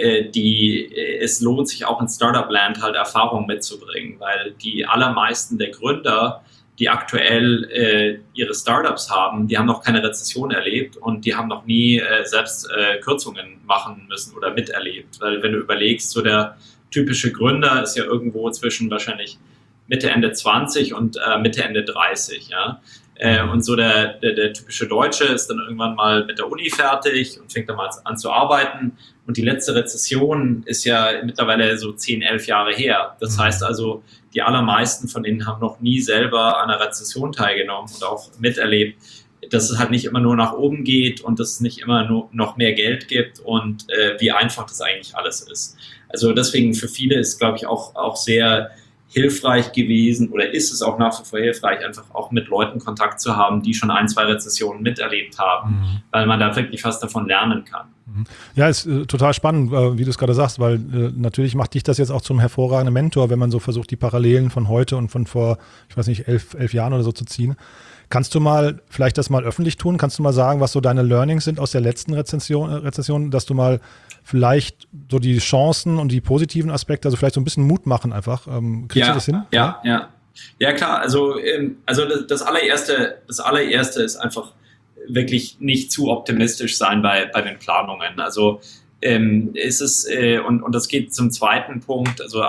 es lohnt sich auch in Startup-Land halt Erfahrung mitzubringen, weil die allermeisten der Gründer, die aktuell ihre Startups haben, die haben noch keine Rezession erlebt und die haben noch nie selbst Kürzungen machen müssen oder miterlebt. Weil wenn du überlegst, so der typische Gründer ist ja irgendwo zwischen wahrscheinlich Mitte, Ende 20 und Mitte, Ende 30, ja. Und so der typische Deutsche ist dann irgendwann mal mit der Uni fertig und fängt dann mal an zu arbeiten. Und die letzte Rezession ist ja mittlerweile so 10, 11 Jahre her. Das heißt also, die allermeisten von ihnen haben noch nie selber an einer Rezession teilgenommen und auch miterlebt, dass es halt nicht immer nur nach oben geht und dass es nicht immer nur noch mehr Geld gibt und wie einfach das eigentlich alles ist. Also deswegen für viele ist, glaube ich, auch sehr hilfreich gewesen, oder ist es auch nach wie vor hilfreich, einfach auch mit Leuten Kontakt zu haben, die schon 1, 2 Rezessionen miterlebt haben, weil man da wirklich fast davon lernen kann. Ja, ist total spannend, wie du es gerade sagst, weil natürlich macht dich das jetzt auch zum hervorragenden Mentor, wenn man so versucht, die Parallelen von heute und von vor, ich weiß nicht, 11 Jahren oder so zu ziehen. Kannst du mal vielleicht das mal öffentlich tun? Kannst du mal sagen, was so deine Learnings sind aus der letzten Rezession, dass du mal vielleicht so die Chancen und die positiven Aspekte, also vielleicht so ein bisschen Mut machen einfach. Kriegst du das hin? Ja, klar. Also das allererste ist einfach wirklich nicht zu optimistisch sein bei den Planungen. Also ist es, und das geht zum zweiten Punkt, also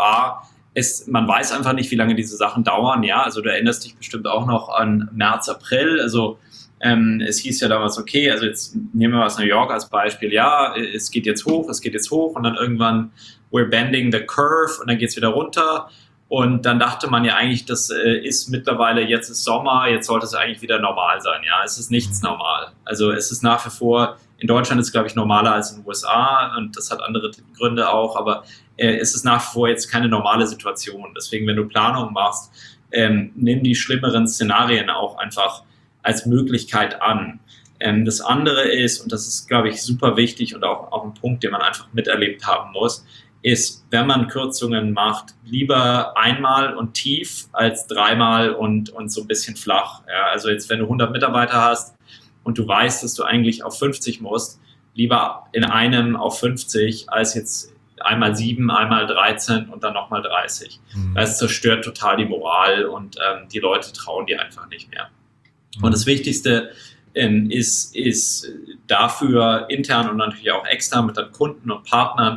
man weiß einfach nicht, wie lange diese Sachen dauern, ja, also du erinnerst dich bestimmt auch noch an März, April, also es hieß ja damals, okay, also jetzt nehmen wir aus New York als Beispiel, ja, es geht jetzt hoch und dann irgendwann we're bending the curve und dann geht es wieder runter, und dann dachte man ja eigentlich, das ist mittlerweile, jetzt ist Sommer, jetzt sollte es eigentlich wieder normal sein, ja, es ist nichts normal, also es ist nach wie vor, in Deutschland ist es, glaube ich, normaler als in den USA, und das hat andere Gründe auch, aber es ist nach wie vor jetzt keine normale Situation. Deswegen, wenn du Planung machst, nimm die schlimmeren Szenarien auch einfach als Möglichkeit an. Das andere ist, und das ist, glaube ich, super wichtig und auch ein Punkt, den man einfach miterlebt haben muss, ist, wenn man Kürzungen macht, lieber einmal und tief als dreimal und so ein bisschen flach. Ja, also jetzt, wenn du 100 Mitarbeiter hast und du weißt, dass du eigentlich auf 50 musst, lieber in einem auf 50 als jetzt einmal 7, einmal 13 und dann nochmal 30. Das zerstört total die Moral und die Leute trauen dir einfach nicht mehr. Und das Wichtigste ist dafür intern und natürlich auch extern mit deinen Kunden und Partnern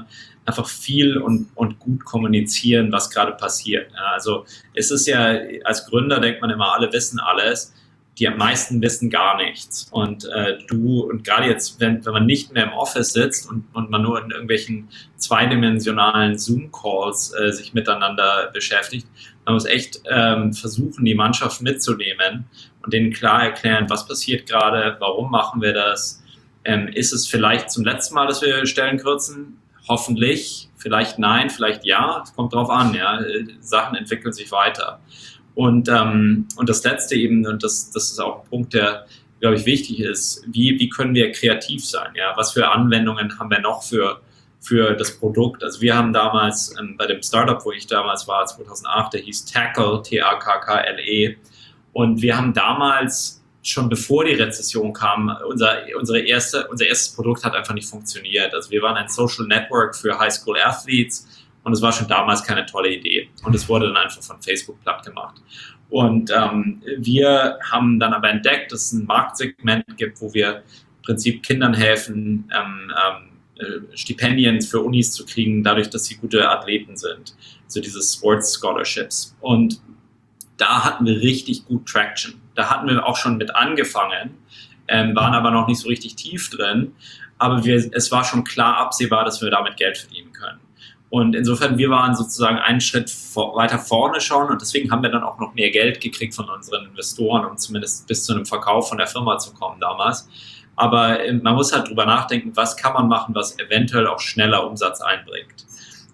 einfach viel und gut kommunizieren, was gerade passiert. Ja, also es ist ja, als Gründer denkt man immer, alle wissen alles. Die meisten wissen gar nichts. Und und gerade jetzt, wenn man nicht mehr im Office sitzt und man nur in irgendwelchen zweidimensionalen Zoom-Calls sich miteinander beschäftigt, man muss echt versuchen, die Mannschaft mitzunehmen und denen klar erklären, was passiert gerade, warum machen wir das. Ist es vielleicht zum letzten Mal, dass wir Stellen kürzen? Hoffentlich. Vielleicht nein, vielleicht ja. Es kommt drauf an. Ja. Sachen entwickeln sich weiter. Und das Letzte eben, und das ist auch ein Punkt, der, glaube ich, wichtig ist, wie können wir kreativ sein? Ja? Was für Anwendungen haben wir noch für das Produkt? Also wir haben damals bei dem Startup, wo ich damals war, 2008, der hieß Tackle, Tackle. Und wir haben damals, schon bevor die Rezession kam, unser erstes Produkt hat einfach nicht funktioniert. Also wir waren ein Social Network für Highschool Athletes. Und es war schon damals keine tolle Idee. Und es wurde dann einfach von Facebook platt gemacht. Und wir haben dann aber entdeckt, dass es ein Marktsegment gibt, wo wir im Prinzip Kindern helfen, Stipendien für Unis zu kriegen, dadurch, dass sie gute Athleten sind. Also diese Sports Scholarships. Und da hatten wir richtig gut Traction. Da hatten wir auch schon mit angefangen, waren aber noch nicht so richtig tief drin. Aber es war schon klar absehbar, dass wir damit Geld verdienen können. Und insofern, wir waren sozusagen einen Schritt weiter vorne schon und deswegen haben wir dann auch noch mehr Geld gekriegt von unseren Investoren, um zumindest bis zu einem Verkauf von der Firma zu kommen damals. Aber man muss halt drüber nachdenken, was kann man machen, was eventuell auch schneller Umsatz einbringt.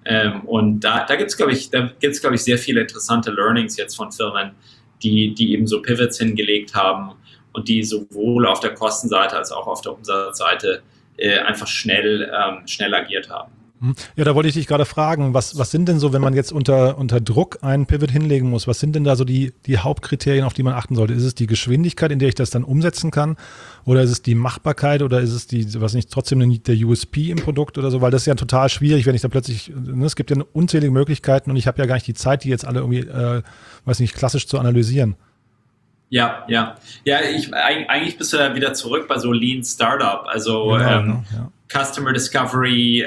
Und da gibt's glaube ich, sehr viele interessante Learnings jetzt von Firmen, die eben so Pivots hingelegt haben und die sowohl auf der Kostenseite als auch auf der Umsatzseite einfach schnell agiert haben. Ja, da wollte ich dich gerade fragen, was sind denn so, wenn man jetzt unter Druck einen Pivot hinlegen muss, was sind denn da so die Hauptkriterien, auf die man achten sollte? Ist es die Geschwindigkeit, in der ich das dann umsetzen kann? Oder ist es die Machbarkeit oder ist es trotzdem der USP im Produkt oder so? Weil das ist ja total schwierig, wenn ich da plötzlich, es gibt ja unzählige Möglichkeiten und ich habe ja gar nicht die Zeit, die jetzt alle irgendwie, klassisch zu analysieren. Ja, eigentlich bist du da wieder zurück bei so Lean Startup, also Genau, Customer Discovery,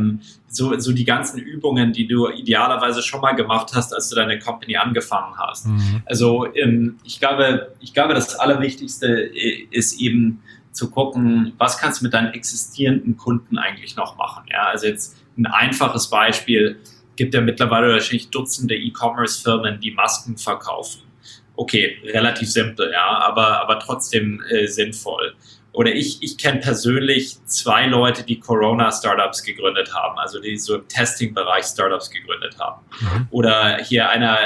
so die ganzen Übungen, die du idealerweise schon mal gemacht hast, als du deine Company angefangen hast. Mhm. Also ich glaube, das Allerwichtigste ist eben zu gucken, was kannst du mit deinen existierenden Kunden eigentlich noch machen. Ja, also jetzt ein einfaches Beispiel, gibt ja mittlerweile wahrscheinlich Dutzende E-Commerce-Firmen, die Masken verkaufen. Okay, relativ simpel, ja, aber trotzdem sinnvoll. Oder ich kenne persönlich 2 Leute, die Corona-Startups gegründet haben, also die so im Testing-Bereich Startups gegründet haben. Mhm. Oder hier einer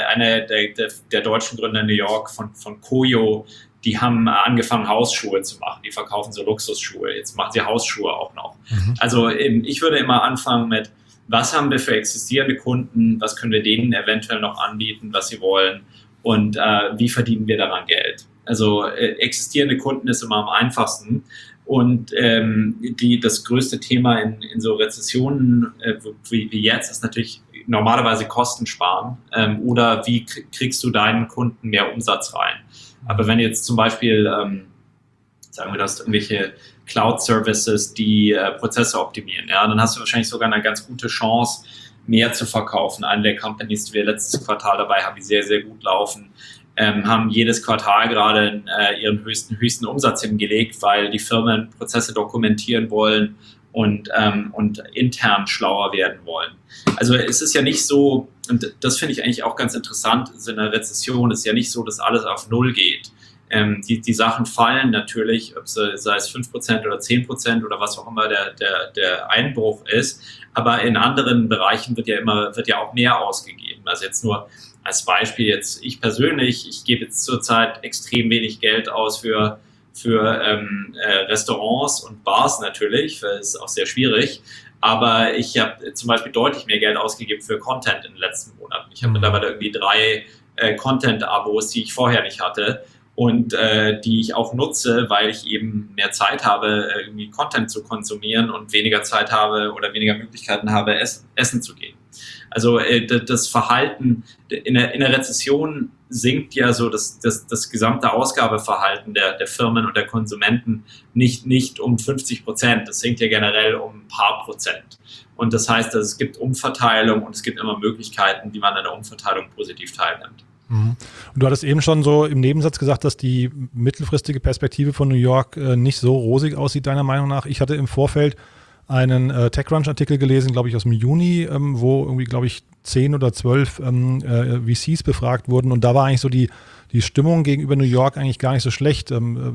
der deutschen Gründer in New York von Koyo, die haben angefangen, Hausschuhe zu machen. Die verkaufen so Luxusschuhe. Jetzt machen sie Hausschuhe auch noch. Mhm. Also ich würde immer anfangen mit, was haben wir für existierende Kunden, was können wir denen eventuell noch anbieten, was sie wollen und wie verdienen wir daran Geld. Also existierende Kunden ist immer am einfachsten und das größte Thema in so Rezessionen wie jetzt ist natürlich normalerweise Kosten sparen oder wie kriegst du deinen Kunden mehr Umsatz rein. Aber wenn jetzt zum Beispiel, sagen wir, du hast irgendwelche Cloud-Services, die Prozesse optimieren, ja, dann hast du wahrscheinlich sogar eine ganz gute Chance, mehr zu verkaufen. Eine der Companies, die wir letztes Quartal dabei haben, die sehr, sehr gut laufen, haben jedes Quartal gerade ihren höchsten Umsatz hingelegt, weil die Firmen Prozesse dokumentieren wollen und intern schlauer werden wollen. Also es ist ja nicht so, und das finde ich eigentlich auch ganz interessant, in einer Rezession ist ja nicht so, dass alles auf Null geht. Die Sachen fallen natürlich, sei es 5% oder 10% oder was auch immer der Einbruch ist, aber in anderen Bereichen wird ja auch mehr ausgegeben. Also jetzt nur als Beispiel jetzt, ich persönlich, ich gebe jetzt zurzeit extrem wenig Geld aus für Restaurants und Bars natürlich, das ist auch sehr schwierig, aber ich habe zum Beispiel deutlich mehr Geld ausgegeben für Content in den letzten Monaten. Ich habe mittlerweile irgendwie 3 Content-Abos, die ich vorher nicht hatte und die ich auch nutze, weil ich eben mehr Zeit habe, irgendwie Content zu konsumieren und weniger Zeit habe oder weniger Möglichkeiten habe, essen zu gehen. Also das Verhalten in der Rezession sinkt ja so das gesamte Ausgabeverhalten der Firmen und der Konsumenten nicht um 50%. Das sinkt ja generell um ein paar Prozent. Und das heißt, dass es gibt Umverteilung und es gibt immer Möglichkeiten, wie man an der Umverteilung positiv teilnimmt. Und du hattest eben schon so im Nebensatz gesagt, dass die mittelfristige Perspektive von New York nicht so rosig aussieht, deiner Meinung nach. Ich hatte im Vorfeld einen TechCrunch-Artikel gelesen, glaube ich, aus dem Juni, wo irgendwie, glaube ich, 10 oder 12 VCs befragt wurden. Und da war eigentlich so die Stimmung gegenüber New York eigentlich gar nicht so schlecht.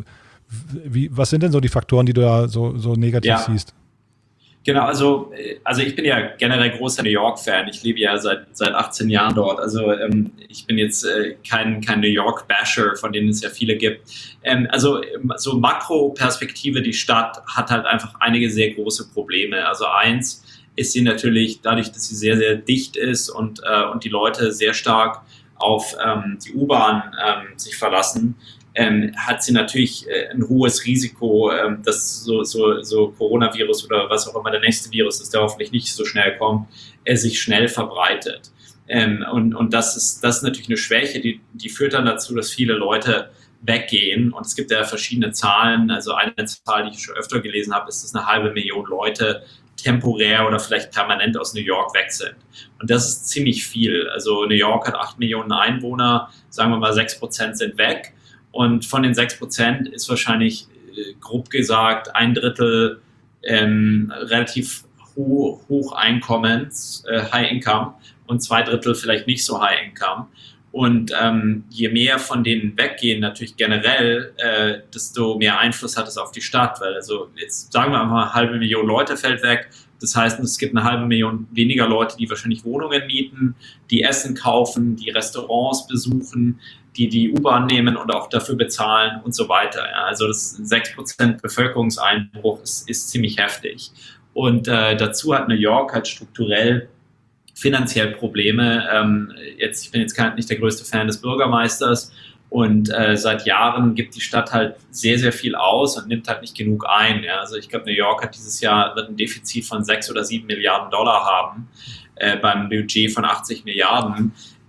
Was sind denn so die Faktoren, die du da so negativ siehst? Genau, also ich bin ja generell großer New York-Fan. Ich lebe ja seit 18 Jahren dort. Also ich bin jetzt kein New York-Basher, von denen es ja viele gibt. So Makroperspektive, die Stadt hat halt einfach einige sehr große Probleme. Also eins ist sie natürlich dadurch, dass sie sehr, sehr dicht ist und die Leute sehr stark auf die U-Bahn sich verlassen, hat sie natürlich ein hohes Risiko, dass so Coronavirus oder was auch immer der nächste Virus ist, der hoffentlich nicht so schnell kommt, sich schnell verbreitet. Und das ist natürlich eine Schwäche, die führt dann dazu, dass viele Leute weggehen. Und es gibt ja verschiedene Zahlen. Also eine Zahl, die ich schon öfter gelesen habe, ist, dass 500.000 Leute temporär oder vielleicht permanent aus New York weg sind. Und das ist ziemlich viel. Also New York hat 8 Millionen Einwohner, sagen wir mal 6% sind weg. Und von den 6% ist wahrscheinlich, grob gesagt, 1/3 relativ hoch Einkommens, High Income, und 2/3 vielleicht nicht so High Income. Und je mehr von denen weggehen, natürlich generell, desto mehr Einfluss hat es auf die Stadt. Weil also jetzt sagen wir einfach, 500.000 Leute fällt weg. Das heißt, es gibt 500.000 weniger Leute, die wahrscheinlich Wohnungen mieten, die Essen kaufen, die Restaurants besuchen, die U-Bahn nehmen und auch dafür bezahlen und so weiter. Ja, also das 6% Bevölkerungseinbruch ist ziemlich heftig. Und dazu hat New York halt strukturell finanziell Probleme. Ich bin jetzt nicht der größte Fan des Bürgermeisters und seit Jahren gibt die Stadt halt sehr, sehr viel aus und nimmt halt nicht genug ein. Ja. Also ich glaube, New York hat dieses Jahr wird ein Defizit von 6 oder 7 Milliarden Dollar haben, beim Budget von 80 Milliarden.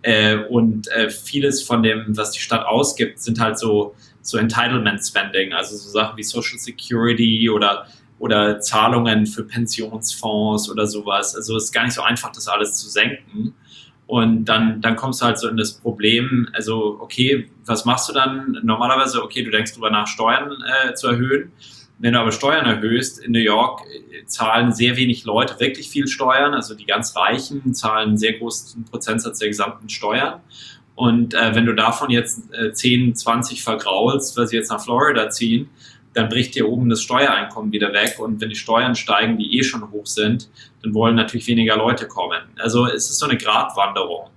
Und vieles von dem, was die Stadt ausgibt, sind halt so Entitlement Spending, also so Sachen wie Social Security oder Zahlungen für Pensionsfonds oder sowas. Also es ist gar nicht so einfach, das alles zu senken. Und dann kommst du halt so in das Problem, also okay, was machst du dann? Normalerweise, okay, du denkst drüber nach, Steuern zu erhöhen. Wenn du aber Steuern erhöhst, in New York zahlen sehr wenig Leute wirklich viel Steuern, also die ganz Reichen zahlen einen sehr großen Prozentsatz der gesamten Steuern. Und wenn du davon jetzt 10, 20 vergraulst, weil sie jetzt nach Florida ziehen, dann bricht dir oben das Steuereinkommen wieder weg. Und wenn die Steuern steigen, die schon hoch sind, dann wollen natürlich weniger Leute kommen. Also es ist so eine Gratwanderung.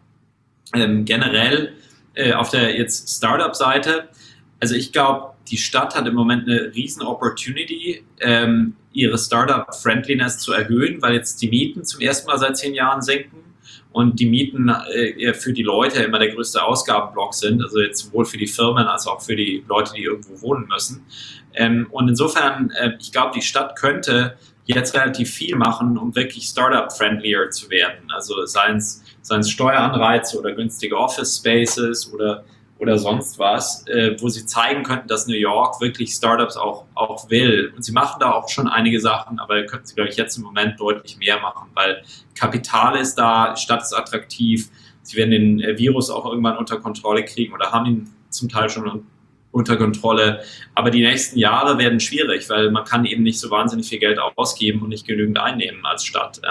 Generell auf der jetzt Startup-Seite, also ich glaube, die Stadt hat im Moment eine riesen Opportunity, ihre Startup-Friendliness zu erhöhen, weil jetzt die Mieten zum ersten Mal seit 10 Jahren sinken und die Mieten für die Leute immer der größte Ausgabenblock sind, also jetzt sowohl für die Firmen als auch für die Leute, die irgendwo wohnen müssen. Und insofern, ich glaube, die Stadt könnte jetzt relativ viel machen, um wirklich Startup-friendlier zu werden. Also seien es Steueranreize oder günstige Office-Spaces oder sonst was, wo sie zeigen könnten, dass New York wirklich Startups auch will. Und sie machen da auch schon einige Sachen, aber könnten sie, glaube ich, jetzt im Moment deutlich mehr machen, weil Kapital ist da, die Stadt ist attraktiv, sie werden den Virus auch irgendwann unter Kontrolle kriegen oder haben ihn zum Teil schon unter Kontrolle. Aber die nächsten Jahre werden schwierig, weil man kann eben nicht so wahnsinnig viel Geld ausgeben und nicht genügend einnehmen als Stadt.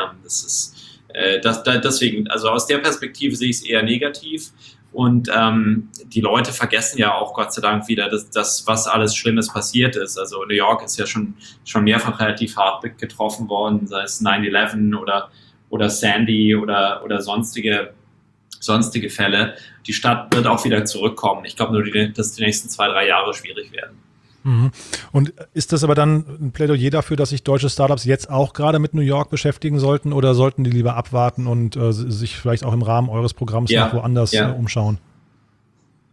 Deswegen, also aus der Perspektive sehe ich es eher negativ. Und die Leute vergessen ja auch Gott sei Dank wieder, dass was alles Schlimmes passiert ist. Also New York ist ja schon mehrfach relativ hart getroffen worden, sei es 9/11 oder Sandy oder sonstige Fälle. Die Stadt wird auch wieder zurückkommen. Ich glaube nur, dass die nächsten 2-3 Jahre schwierig werden. Mhm. Und ist das aber dann ein Plädoyer dafür, dass sich deutsche Startups jetzt auch gerade mit New York beschäftigen sollten oder sollten die lieber abwarten und sich vielleicht auch im Rahmen eures Programms noch woanders umschauen?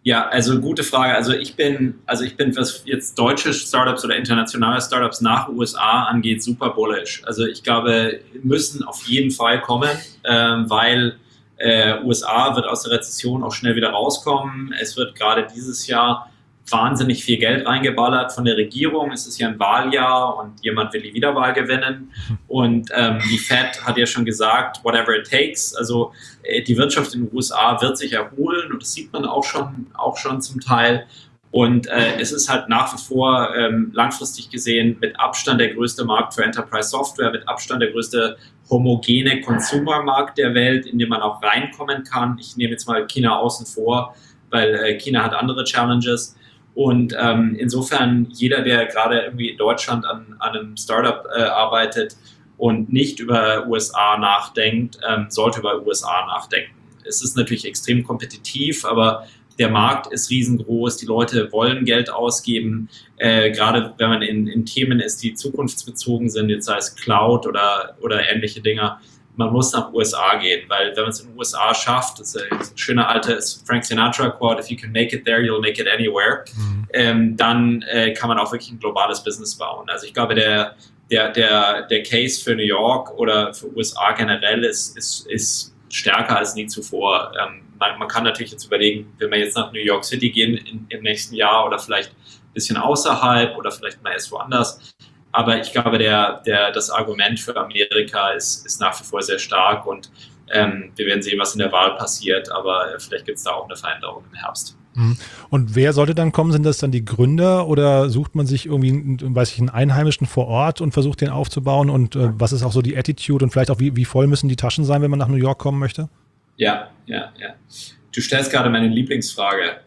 Ja, also gute Frage. Also ich bin, was jetzt deutsche Startups oder internationale Startups nach USA angeht, super bullish. Also ich glaube, müssen auf jeden Fall kommen, weil USA wird aus der Rezession auch schnell wieder rauskommen. Es wird gerade dieses Jahr wahnsinnig viel Geld reingeballert von der Regierung. Es ist ja ein Wahljahr und jemand will die Wiederwahl gewinnen. Und die Fed hat ja schon gesagt, whatever it takes. Also die Wirtschaft in den USA wird sich erholen und das sieht man auch schon zum Teil. Und es ist halt nach wie vor langfristig gesehen mit Abstand der größte Markt für Enterprise Software, mit Abstand der größte homogene Consumer-Markt der Welt, in den man auch reinkommen kann. Ich nehme jetzt mal China außen vor, weil China hat andere Challenges. Und insofern, jeder, der gerade irgendwie in Deutschland an einem Startup arbeitet und nicht über USA nachdenkt, sollte über USA nachdenken. Es ist natürlich extrem kompetitiv, aber der Markt ist riesengroß, die Leute wollen Geld ausgeben, gerade wenn man in Themen ist, die zukunftsbezogen sind, jetzt sei es Cloud oder ähnliche Dinge. Man muss nach USA gehen, weil wenn man es in den USA schafft, das ist ein schöner altes Frank Sinatra Quote, if you can make it there, you'll make it anywhere, dann kann man auch wirklich ein globales Business bauen. Also ich glaube, der Case für New York oder für USA generell ist stärker als nie zuvor. Man kann natürlich jetzt überlegen, wenn wir jetzt nach New York City gehen im nächsten Jahr oder vielleicht ein bisschen außerhalb oder vielleicht mal erst woanders. Aber ich glaube, das Argument für Amerika ist nach wie vor sehr stark und wir werden sehen, was in der Wahl passiert, aber vielleicht gibt es da auch eine Veränderung im Herbst. Und wer sollte dann kommen? Sind das dann die Gründer oder sucht man sich irgendwie, einen Einheimischen vor Ort und versucht den aufzubauen? Und was ist auch so die Attitude und vielleicht auch wie voll müssen die Taschen sein, wenn man nach New York kommen möchte? Ja. Du stellst gerade meine Lieblingsfrage.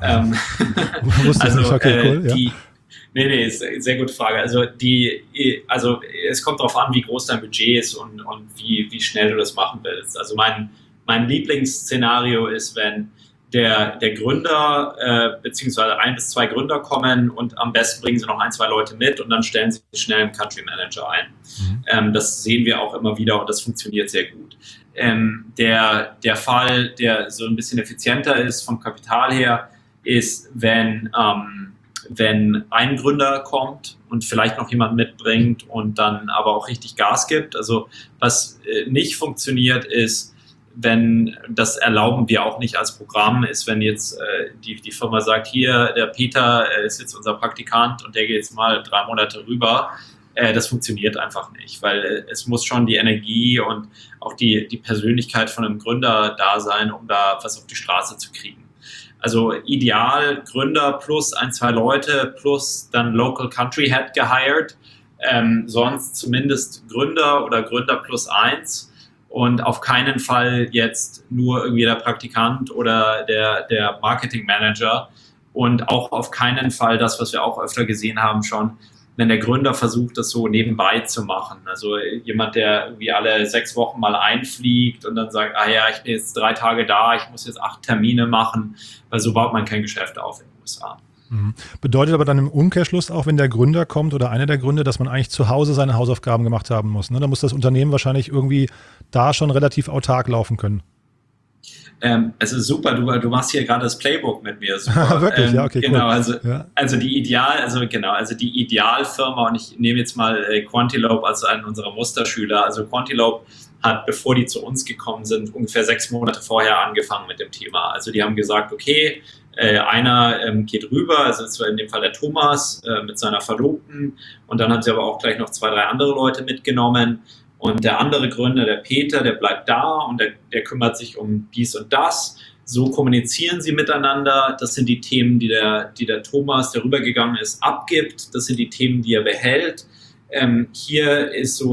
Also, okay, cool, ja. Nee, ist eine sehr gute Frage. Also es kommt darauf an, wie groß dein Budget ist und wie schnell du das machen willst. Also mein Lieblingsszenario ist, wenn der Gründer beziehungsweise 1 bis 2 Gründer kommen und am besten bringen sie noch 1, 2 Leute mit und dann stellen sie schnell einen Country Manager ein. Das sehen wir auch immer wieder und das funktioniert sehr gut. Der Fall, der so ein bisschen effizienter ist vom Kapital her, ist, wenn ein Gründer kommt und vielleicht noch jemand mitbringt und dann aber auch richtig Gas gibt. Also was nicht funktioniert ist, das erlauben wir auch nicht als Programm, ist, wenn jetzt die Firma sagt, hier, der Peter ist jetzt unser Praktikant und der geht jetzt mal 3 Monate rüber. Das funktioniert einfach nicht, weil es muss schon die Energie und auch die Persönlichkeit von einem Gründer da sein, um da was auf die Straße zu kriegen. Also ideal Gründer plus 1, 2 Leute plus dann Local Country Head gehired, sonst zumindest Gründer oder Gründer plus 1 und auf keinen Fall jetzt nur irgendwie der Praktikant oder der Marketing Manager und auch auf keinen Fall das, was wir auch öfter gesehen haben schon, wenn der Gründer versucht, das so nebenbei zu machen. Also jemand, der irgendwie alle 6 Wochen mal einfliegt und dann sagt, ich bin jetzt 3 Tage da, ich muss jetzt 8 Termine machen, weil so baut man kein Geschäft auf in den USA. Bedeutet aber dann im Umkehrschluss auch, wenn der Gründer kommt oder einer der Gründer, dass man eigentlich zu Hause seine Hausaufgaben gemacht haben muss. Ne? Da muss das Unternehmen wahrscheinlich irgendwie da schon relativ autark laufen können. Es ist super, du machst hier gerade das Playbook mit mir. Super. Wirklich, ja, okay, genau, cool. Also die Idealfirma, und ich nehme jetzt mal Quantilope als einen unserer Musterschüler. Also Quantilope hat, bevor die zu uns gekommen sind, ungefähr 6 Monate vorher angefangen mit dem Thema. Also die haben gesagt, okay, einer geht rüber, also das war in dem Fall der Thomas mit seiner Verlobten, und dann haben sie aber auch gleich noch 2, 3 andere Leute mitgenommen. Und der andere Gründer, der Peter, der bleibt da und der kümmert sich um dies und das. So kommunizieren sie miteinander. Das sind die Themen, die der Thomas, der rübergegangen ist, abgibt. Das sind die Themen, die er behält. Hier ist so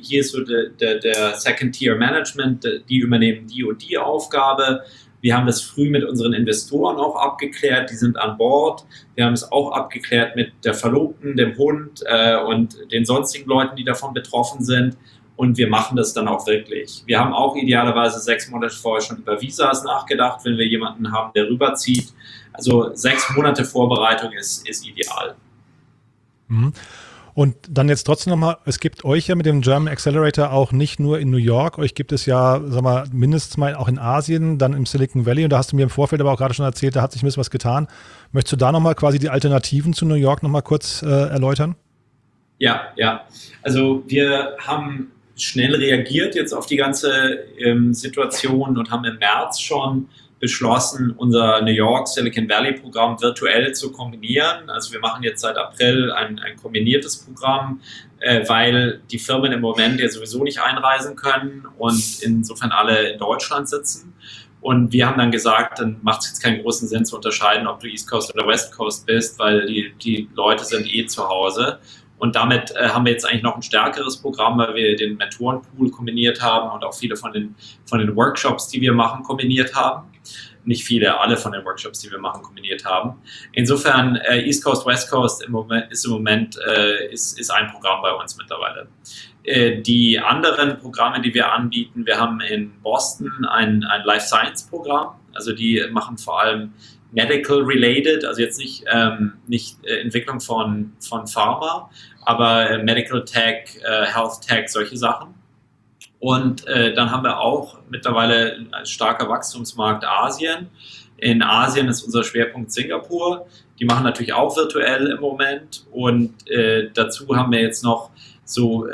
der Second-Tier-Management, die übernehmen die und die Aufgabe. Wir haben das früh mit unseren Investoren auch abgeklärt, die sind an Bord. Wir haben es auch abgeklärt mit der Verlobten, dem Hund und den sonstigen Leuten, die davon betroffen sind. Und wir machen das dann auch wirklich. Wir haben auch idealerweise 6 Monate vorher schon über Visas nachgedacht, wenn wir jemanden haben, der rüberzieht. Also 6 Monate Vorbereitung ist ideal. Und dann jetzt trotzdem nochmal, es gibt euch ja mit dem German Accelerator auch nicht nur in New York, euch gibt es ja, sag mal, mindestens mal auch in Asien, dann im Silicon Valley und da hast du mir im Vorfeld aber auch gerade schon erzählt, da hat sich ein bisschen was getan. Möchtest du da nochmal quasi die Alternativen zu New York nochmal kurz erläutern? Ja, ja. Also wir haben schnell reagiert jetzt auf die ganze Situation und haben im März schon beschlossen, unser New York Silicon Valley Programm virtuell zu kombinieren. Also wir machen jetzt seit April ein kombiniertes Programm, weil die Firmen im Moment ja sowieso nicht einreisen können und insofern alle in Deutschland sitzen. Und wir haben dann gesagt, dann macht es jetzt keinen großen Sinn zu unterscheiden, ob du East Coast oder West Coast bist, weil die Leute sind eh zu Hause. Und damit haben wir jetzt eigentlich noch ein stärkeres Programm, weil wir den Mentorenpool kombiniert haben und auch viele von den Workshops, die wir machen, kombiniert haben. Nicht viele, alle von den Workshops, die wir machen, kombiniert haben. Insofern East Coast, West Coast ist im Moment ein Programm bei uns mittlerweile. Die anderen Programme, die wir anbieten, wir haben in Boston ein Life Science Programm. Also die machen vor allem Medical related, also jetzt nicht Entwicklung von Pharma, aber Medical Tech, Health Tech, solche Sachen. Und dann haben wir auch mittlerweile ein starker Wachstumsmarkt Asien. In Asien ist unser Schwerpunkt Singapur. Die machen natürlich auch virtuell im Moment. Und dazu haben wir jetzt noch so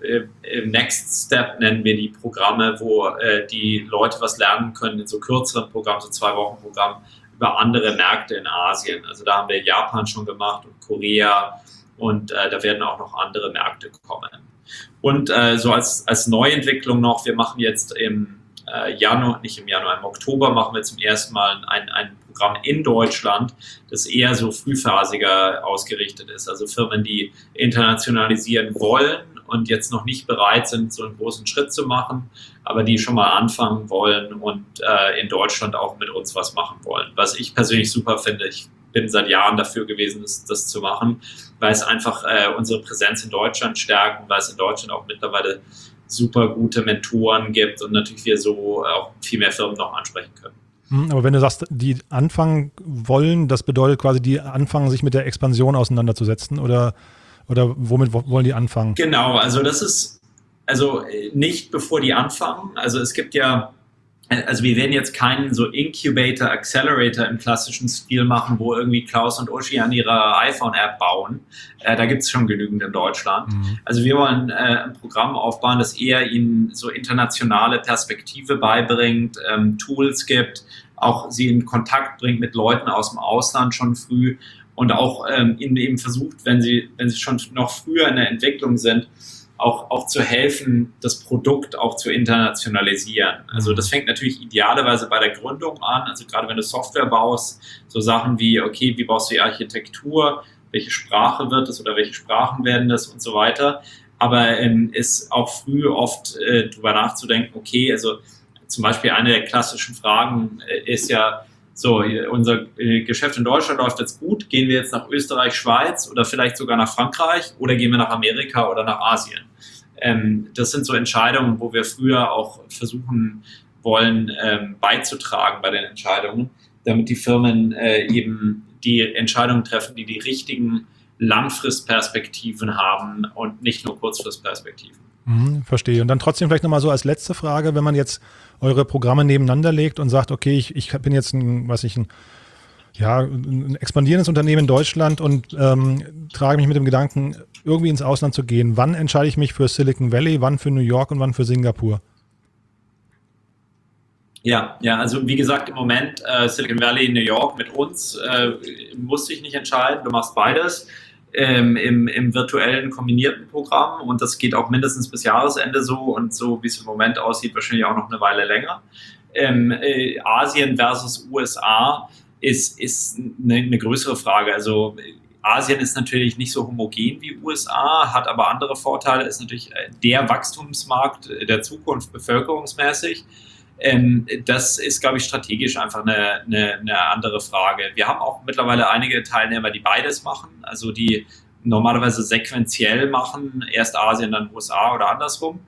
Next Step nennen wir die Programme, wo die Leute was lernen können in so kürzeren Programmen, so 2-Wochen-Programmen über andere Märkte in Asien. Also da haben wir Japan schon gemacht und Korea und da werden auch noch andere Märkte kommen. Und so als Neuentwicklung noch, wir machen jetzt im Oktober machen wir zum ersten Mal ein Programm in Deutschland, das eher so frühphasiger ausgerichtet ist. Also Firmen, die internationalisieren wollen und jetzt noch nicht bereit sind, so einen großen Schritt zu machen, aber die schon mal anfangen wollen und in Deutschland auch mit uns was machen wollen. Was ich persönlich super finde, ich bin seit Jahren dafür gewesen, das zu machen, weil es einfach unsere Präsenz in Deutschland stärkt, weil es in Deutschland auch mittlerweile super gute Mentoren gibt und natürlich wir so auch viel mehr Firmen noch ansprechen können. Aber wenn du sagst, die anfangen wollen, das bedeutet quasi, die anfangen, sich mit der Expansion auseinanderzusetzen oder womit wollen die anfangen? Genau, also das ist nicht bevor die anfangen. Also es gibt ja, also wir werden jetzt keinen so Incubator, Accelerator im klassischen Stil machen, wo irgendwie Klaus und Uschi an ihrer iPhone-App bauen. Da gibt es schon genügend in Deutschland. Also wir wollen ein Programm aufbauen, das eher ihnen so internationale Perspektive beibringt, Tools gibt, auch sie in Kontakt bringt mit Leuten aus dem Ausland schon früh und auch ihnen eben versucht, wenn sie schon noch früher in der Entwicklung sind, auch zu helfen, das Produkt auch zu internationalisieren. Also das fängt natürlich idealerweise bei der Gründung an, also gerade wenn du Software baust, so Sachen wie, okay, wie baust du die Architektur, welche Sprache wird es oder welche Sprachen werden das und so weiter. Aber ist auch früh oft drüber nachzudenken, okay, also zum Beispiel eine der klassischen Fragen ist ja, so, unser Geschäft in Deutschland läuft jetzt gut. Gehen wir jetzt nach Österreich, Schweiz oder vielleicht sogar nach Frankreich oder gehen wir nach Amerika oder nach Asien? Das sind so Entscheidungen, wo wir früher auch versuchen wollen, beizutragen bei den Entscheidungen, damit die Firmen eben die Entscheidungen treffen, die richtigen Langfristperspektiven haben und nicht nur Kurzfristperspektiven. Verstehe. Und dann trotzdem vielleicht nochmal so als letzte Frage, wenn man jetzt eure Programme nebeneinander legt und sagt, okay, ich bin jetzt ein expandierendes Unternehmen in Deutschland und trage mich mit dem Gedanken, irgendwie ins Ausland zu gehen. Wann entscheide ich mich für Silicon Valley, wann für New York und wann für Singapur? Ja, also wie gesagt, im Moment Silicon Valley, New York mit uns musst du dich nicht entscheiden, du machst beides. Im virtuellen kombinierten Programm und das geht auch mindestens bis Jahresende so und so, wie es im Moment aussieht, wahrscheinlich auch noch eine Weile länger. Asien versus USA ist eine größere Frage. Also Asien ist natürlich nicht so homogen wie USA, hat aber andere Vorteile, ist natürlich der Wachstumsmarkt der Zukunft bevölkerungsmäßig. Das ist, glaube ich, strategisch einfach eine andere Frage. Wir haben auch mittlerweile einige Teilnehmer, die beides machen, also die normalerweise sequenziell machen, erst Asien, dann USA oder andersrum.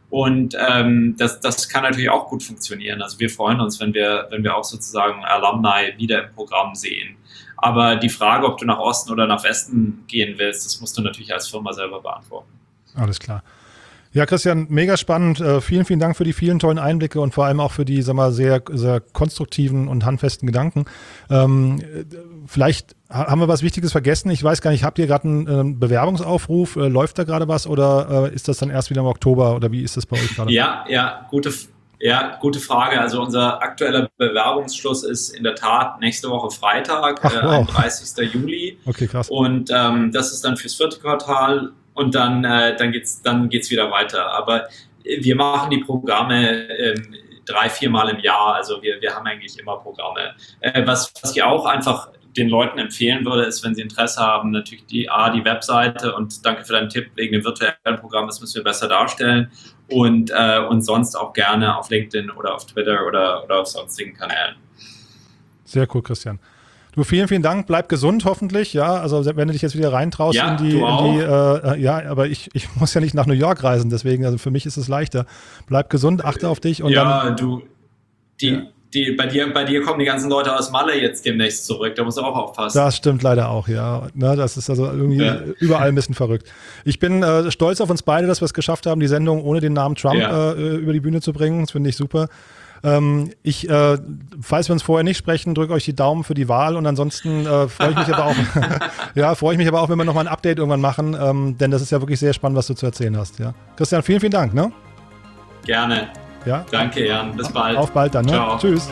Und das kann natürlich auch gut funktionieren. Also wir freuen uns, wenn wir auch sozusagen Alumni wieder im Programm sehen. Aber die Frage, ob du nach Osten oder nach Westen gehen willst, das musst du natürlich als Firma selber beantworten. Alles klar. Ja, Christian, mega spannend. Vielen, vielen Dank für die vielen tollen Einblicke und vor allem auch für die, sag mal, sehr, sehr konstruktiven und handfesten Gedanken. Vielleicht haben wir was Wichtiges vergessen. Ich weiß gar nicht, habt ihr gerade einen Bewerbungsaufruf? Läuft da gerade was oder ist das dann erst wieder im Oktober oder wie ist das bei euch gerade? Ja, gute Frage. Also unser aktueller Bewerbungsschluss ist in der Tat nächste Woche Freitag, 31. Juli. Okay, krass. Und das ist dann fürs 4. Quartal. Und dann geht's wieder weiter. Aber wir machen die Programme 3-4 Mal im Jahr. Also wir haben eigentlich immer Programme. Was ich auch einfach den Leuten empfehlen würde, ist, wenn sie Interesse haben, natürlich die Webseite, und danke für deinen Tipp wegen dem virtuellen Programm, das müssen wir besser darstellen, und sonst auch gerne auf LinkedIn oder auf Twitter oder auf sonstigen Kanälen. Sehr cool, Christian. Du, vielen, vielen Dank. Bleib gesund, hoffentlich. Ja, also wenn du dich jetzt wieder reintraust aber ich muss ja nicht nach New York reisen, deswegen, also für mich ist es leichter. Bleib gesund, achte auf dich und bei dir kommen die ganzen Leute aus Malle jetzt demnächst zurück, da musst du auch aufpassen. Das stimmt leider auch, ja. Na, das ist also irgendwie überall ein bisschen verrückt. Ich bin stolz auf uns beide, dass wir es geschafft haben, die Sendung ohne den Namen Trump über die Bühne zu bringen. Das finde ich super. Falls wir uns vorher nicht sprechen, drücke euch die Daumen für die Wahl und ansonsten freue ich mich aber auch, wenn wir nochmal ein Update irgendwann machen, denn das ist ja wirklich sehr spannend, was du zu erzählen hast. Ja. Christian, vielen, vielen Dank. Ne? Gerne. Ja? Danke, Jan. Bis bald. Auf bald dann. Ne? Ciao. Tschüss.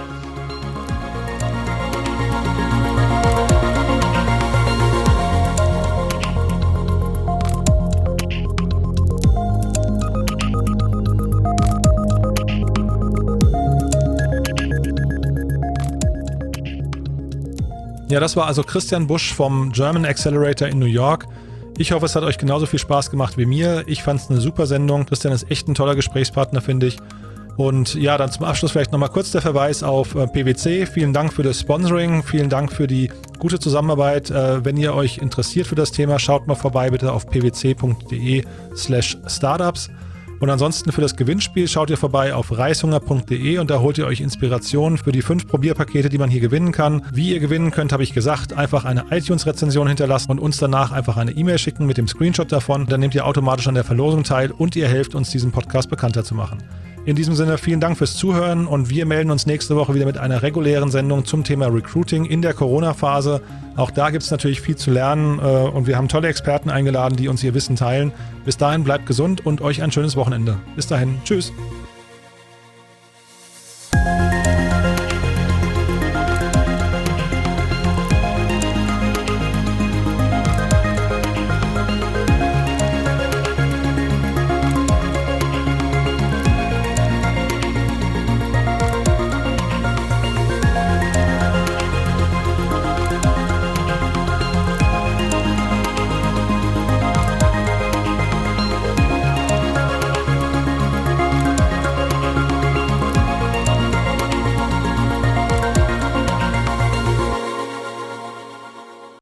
Ja, das war also Christian Busch vom German Accelerator in New York. Ich hoffe, es hat euch genauso viel Spaß gemacht wie mir. Ich fand es eine super Sendung. Christian ist echt ein toller Gesprächspartner, finde ich. Und ja, dann zum Abschluss vielleicht nochmal kurz der Verweis auf PwC. Vielen Dank für das Sponsoring. Vielen Dank für die gute Zusammenarbeit. Wenn ihr euch interessiert für das Thema, schaut mal vorbei bitte auf pwc.de/startups. Und ansonsten für das Gewinnspiel schaut ihr vorbei auf reishunger.de und da holt ihr euch Inspiration für die 5 Probierpakete, die man hier gewinnen kann. Wie ihr gewinnen könnt, habe ich gesagt, einfach eine iTunes-Rezension hinterlassen und uns danach einfach eine E-Mail schicken mit dem Screenshot davon. Dann nehmt ihr automatisch an der Verlosung teil und ihr helft uns, diesen Podcast bekannter zu machen. In diesem Sinne vielen Dank fürs Zuhören und wir melden uns nächste Woche wieder mit einer regulären Sendung zum Thema Recruiting in der Corona-Phase. Auch da gibt es natürlich viel zu lernen und wir haben tolle Experten eingeladen, die uns ihr Wissen teilen. Bis dahin bleibt gesund und euch ein schönes Wochenende. Bis dahin, tschüss.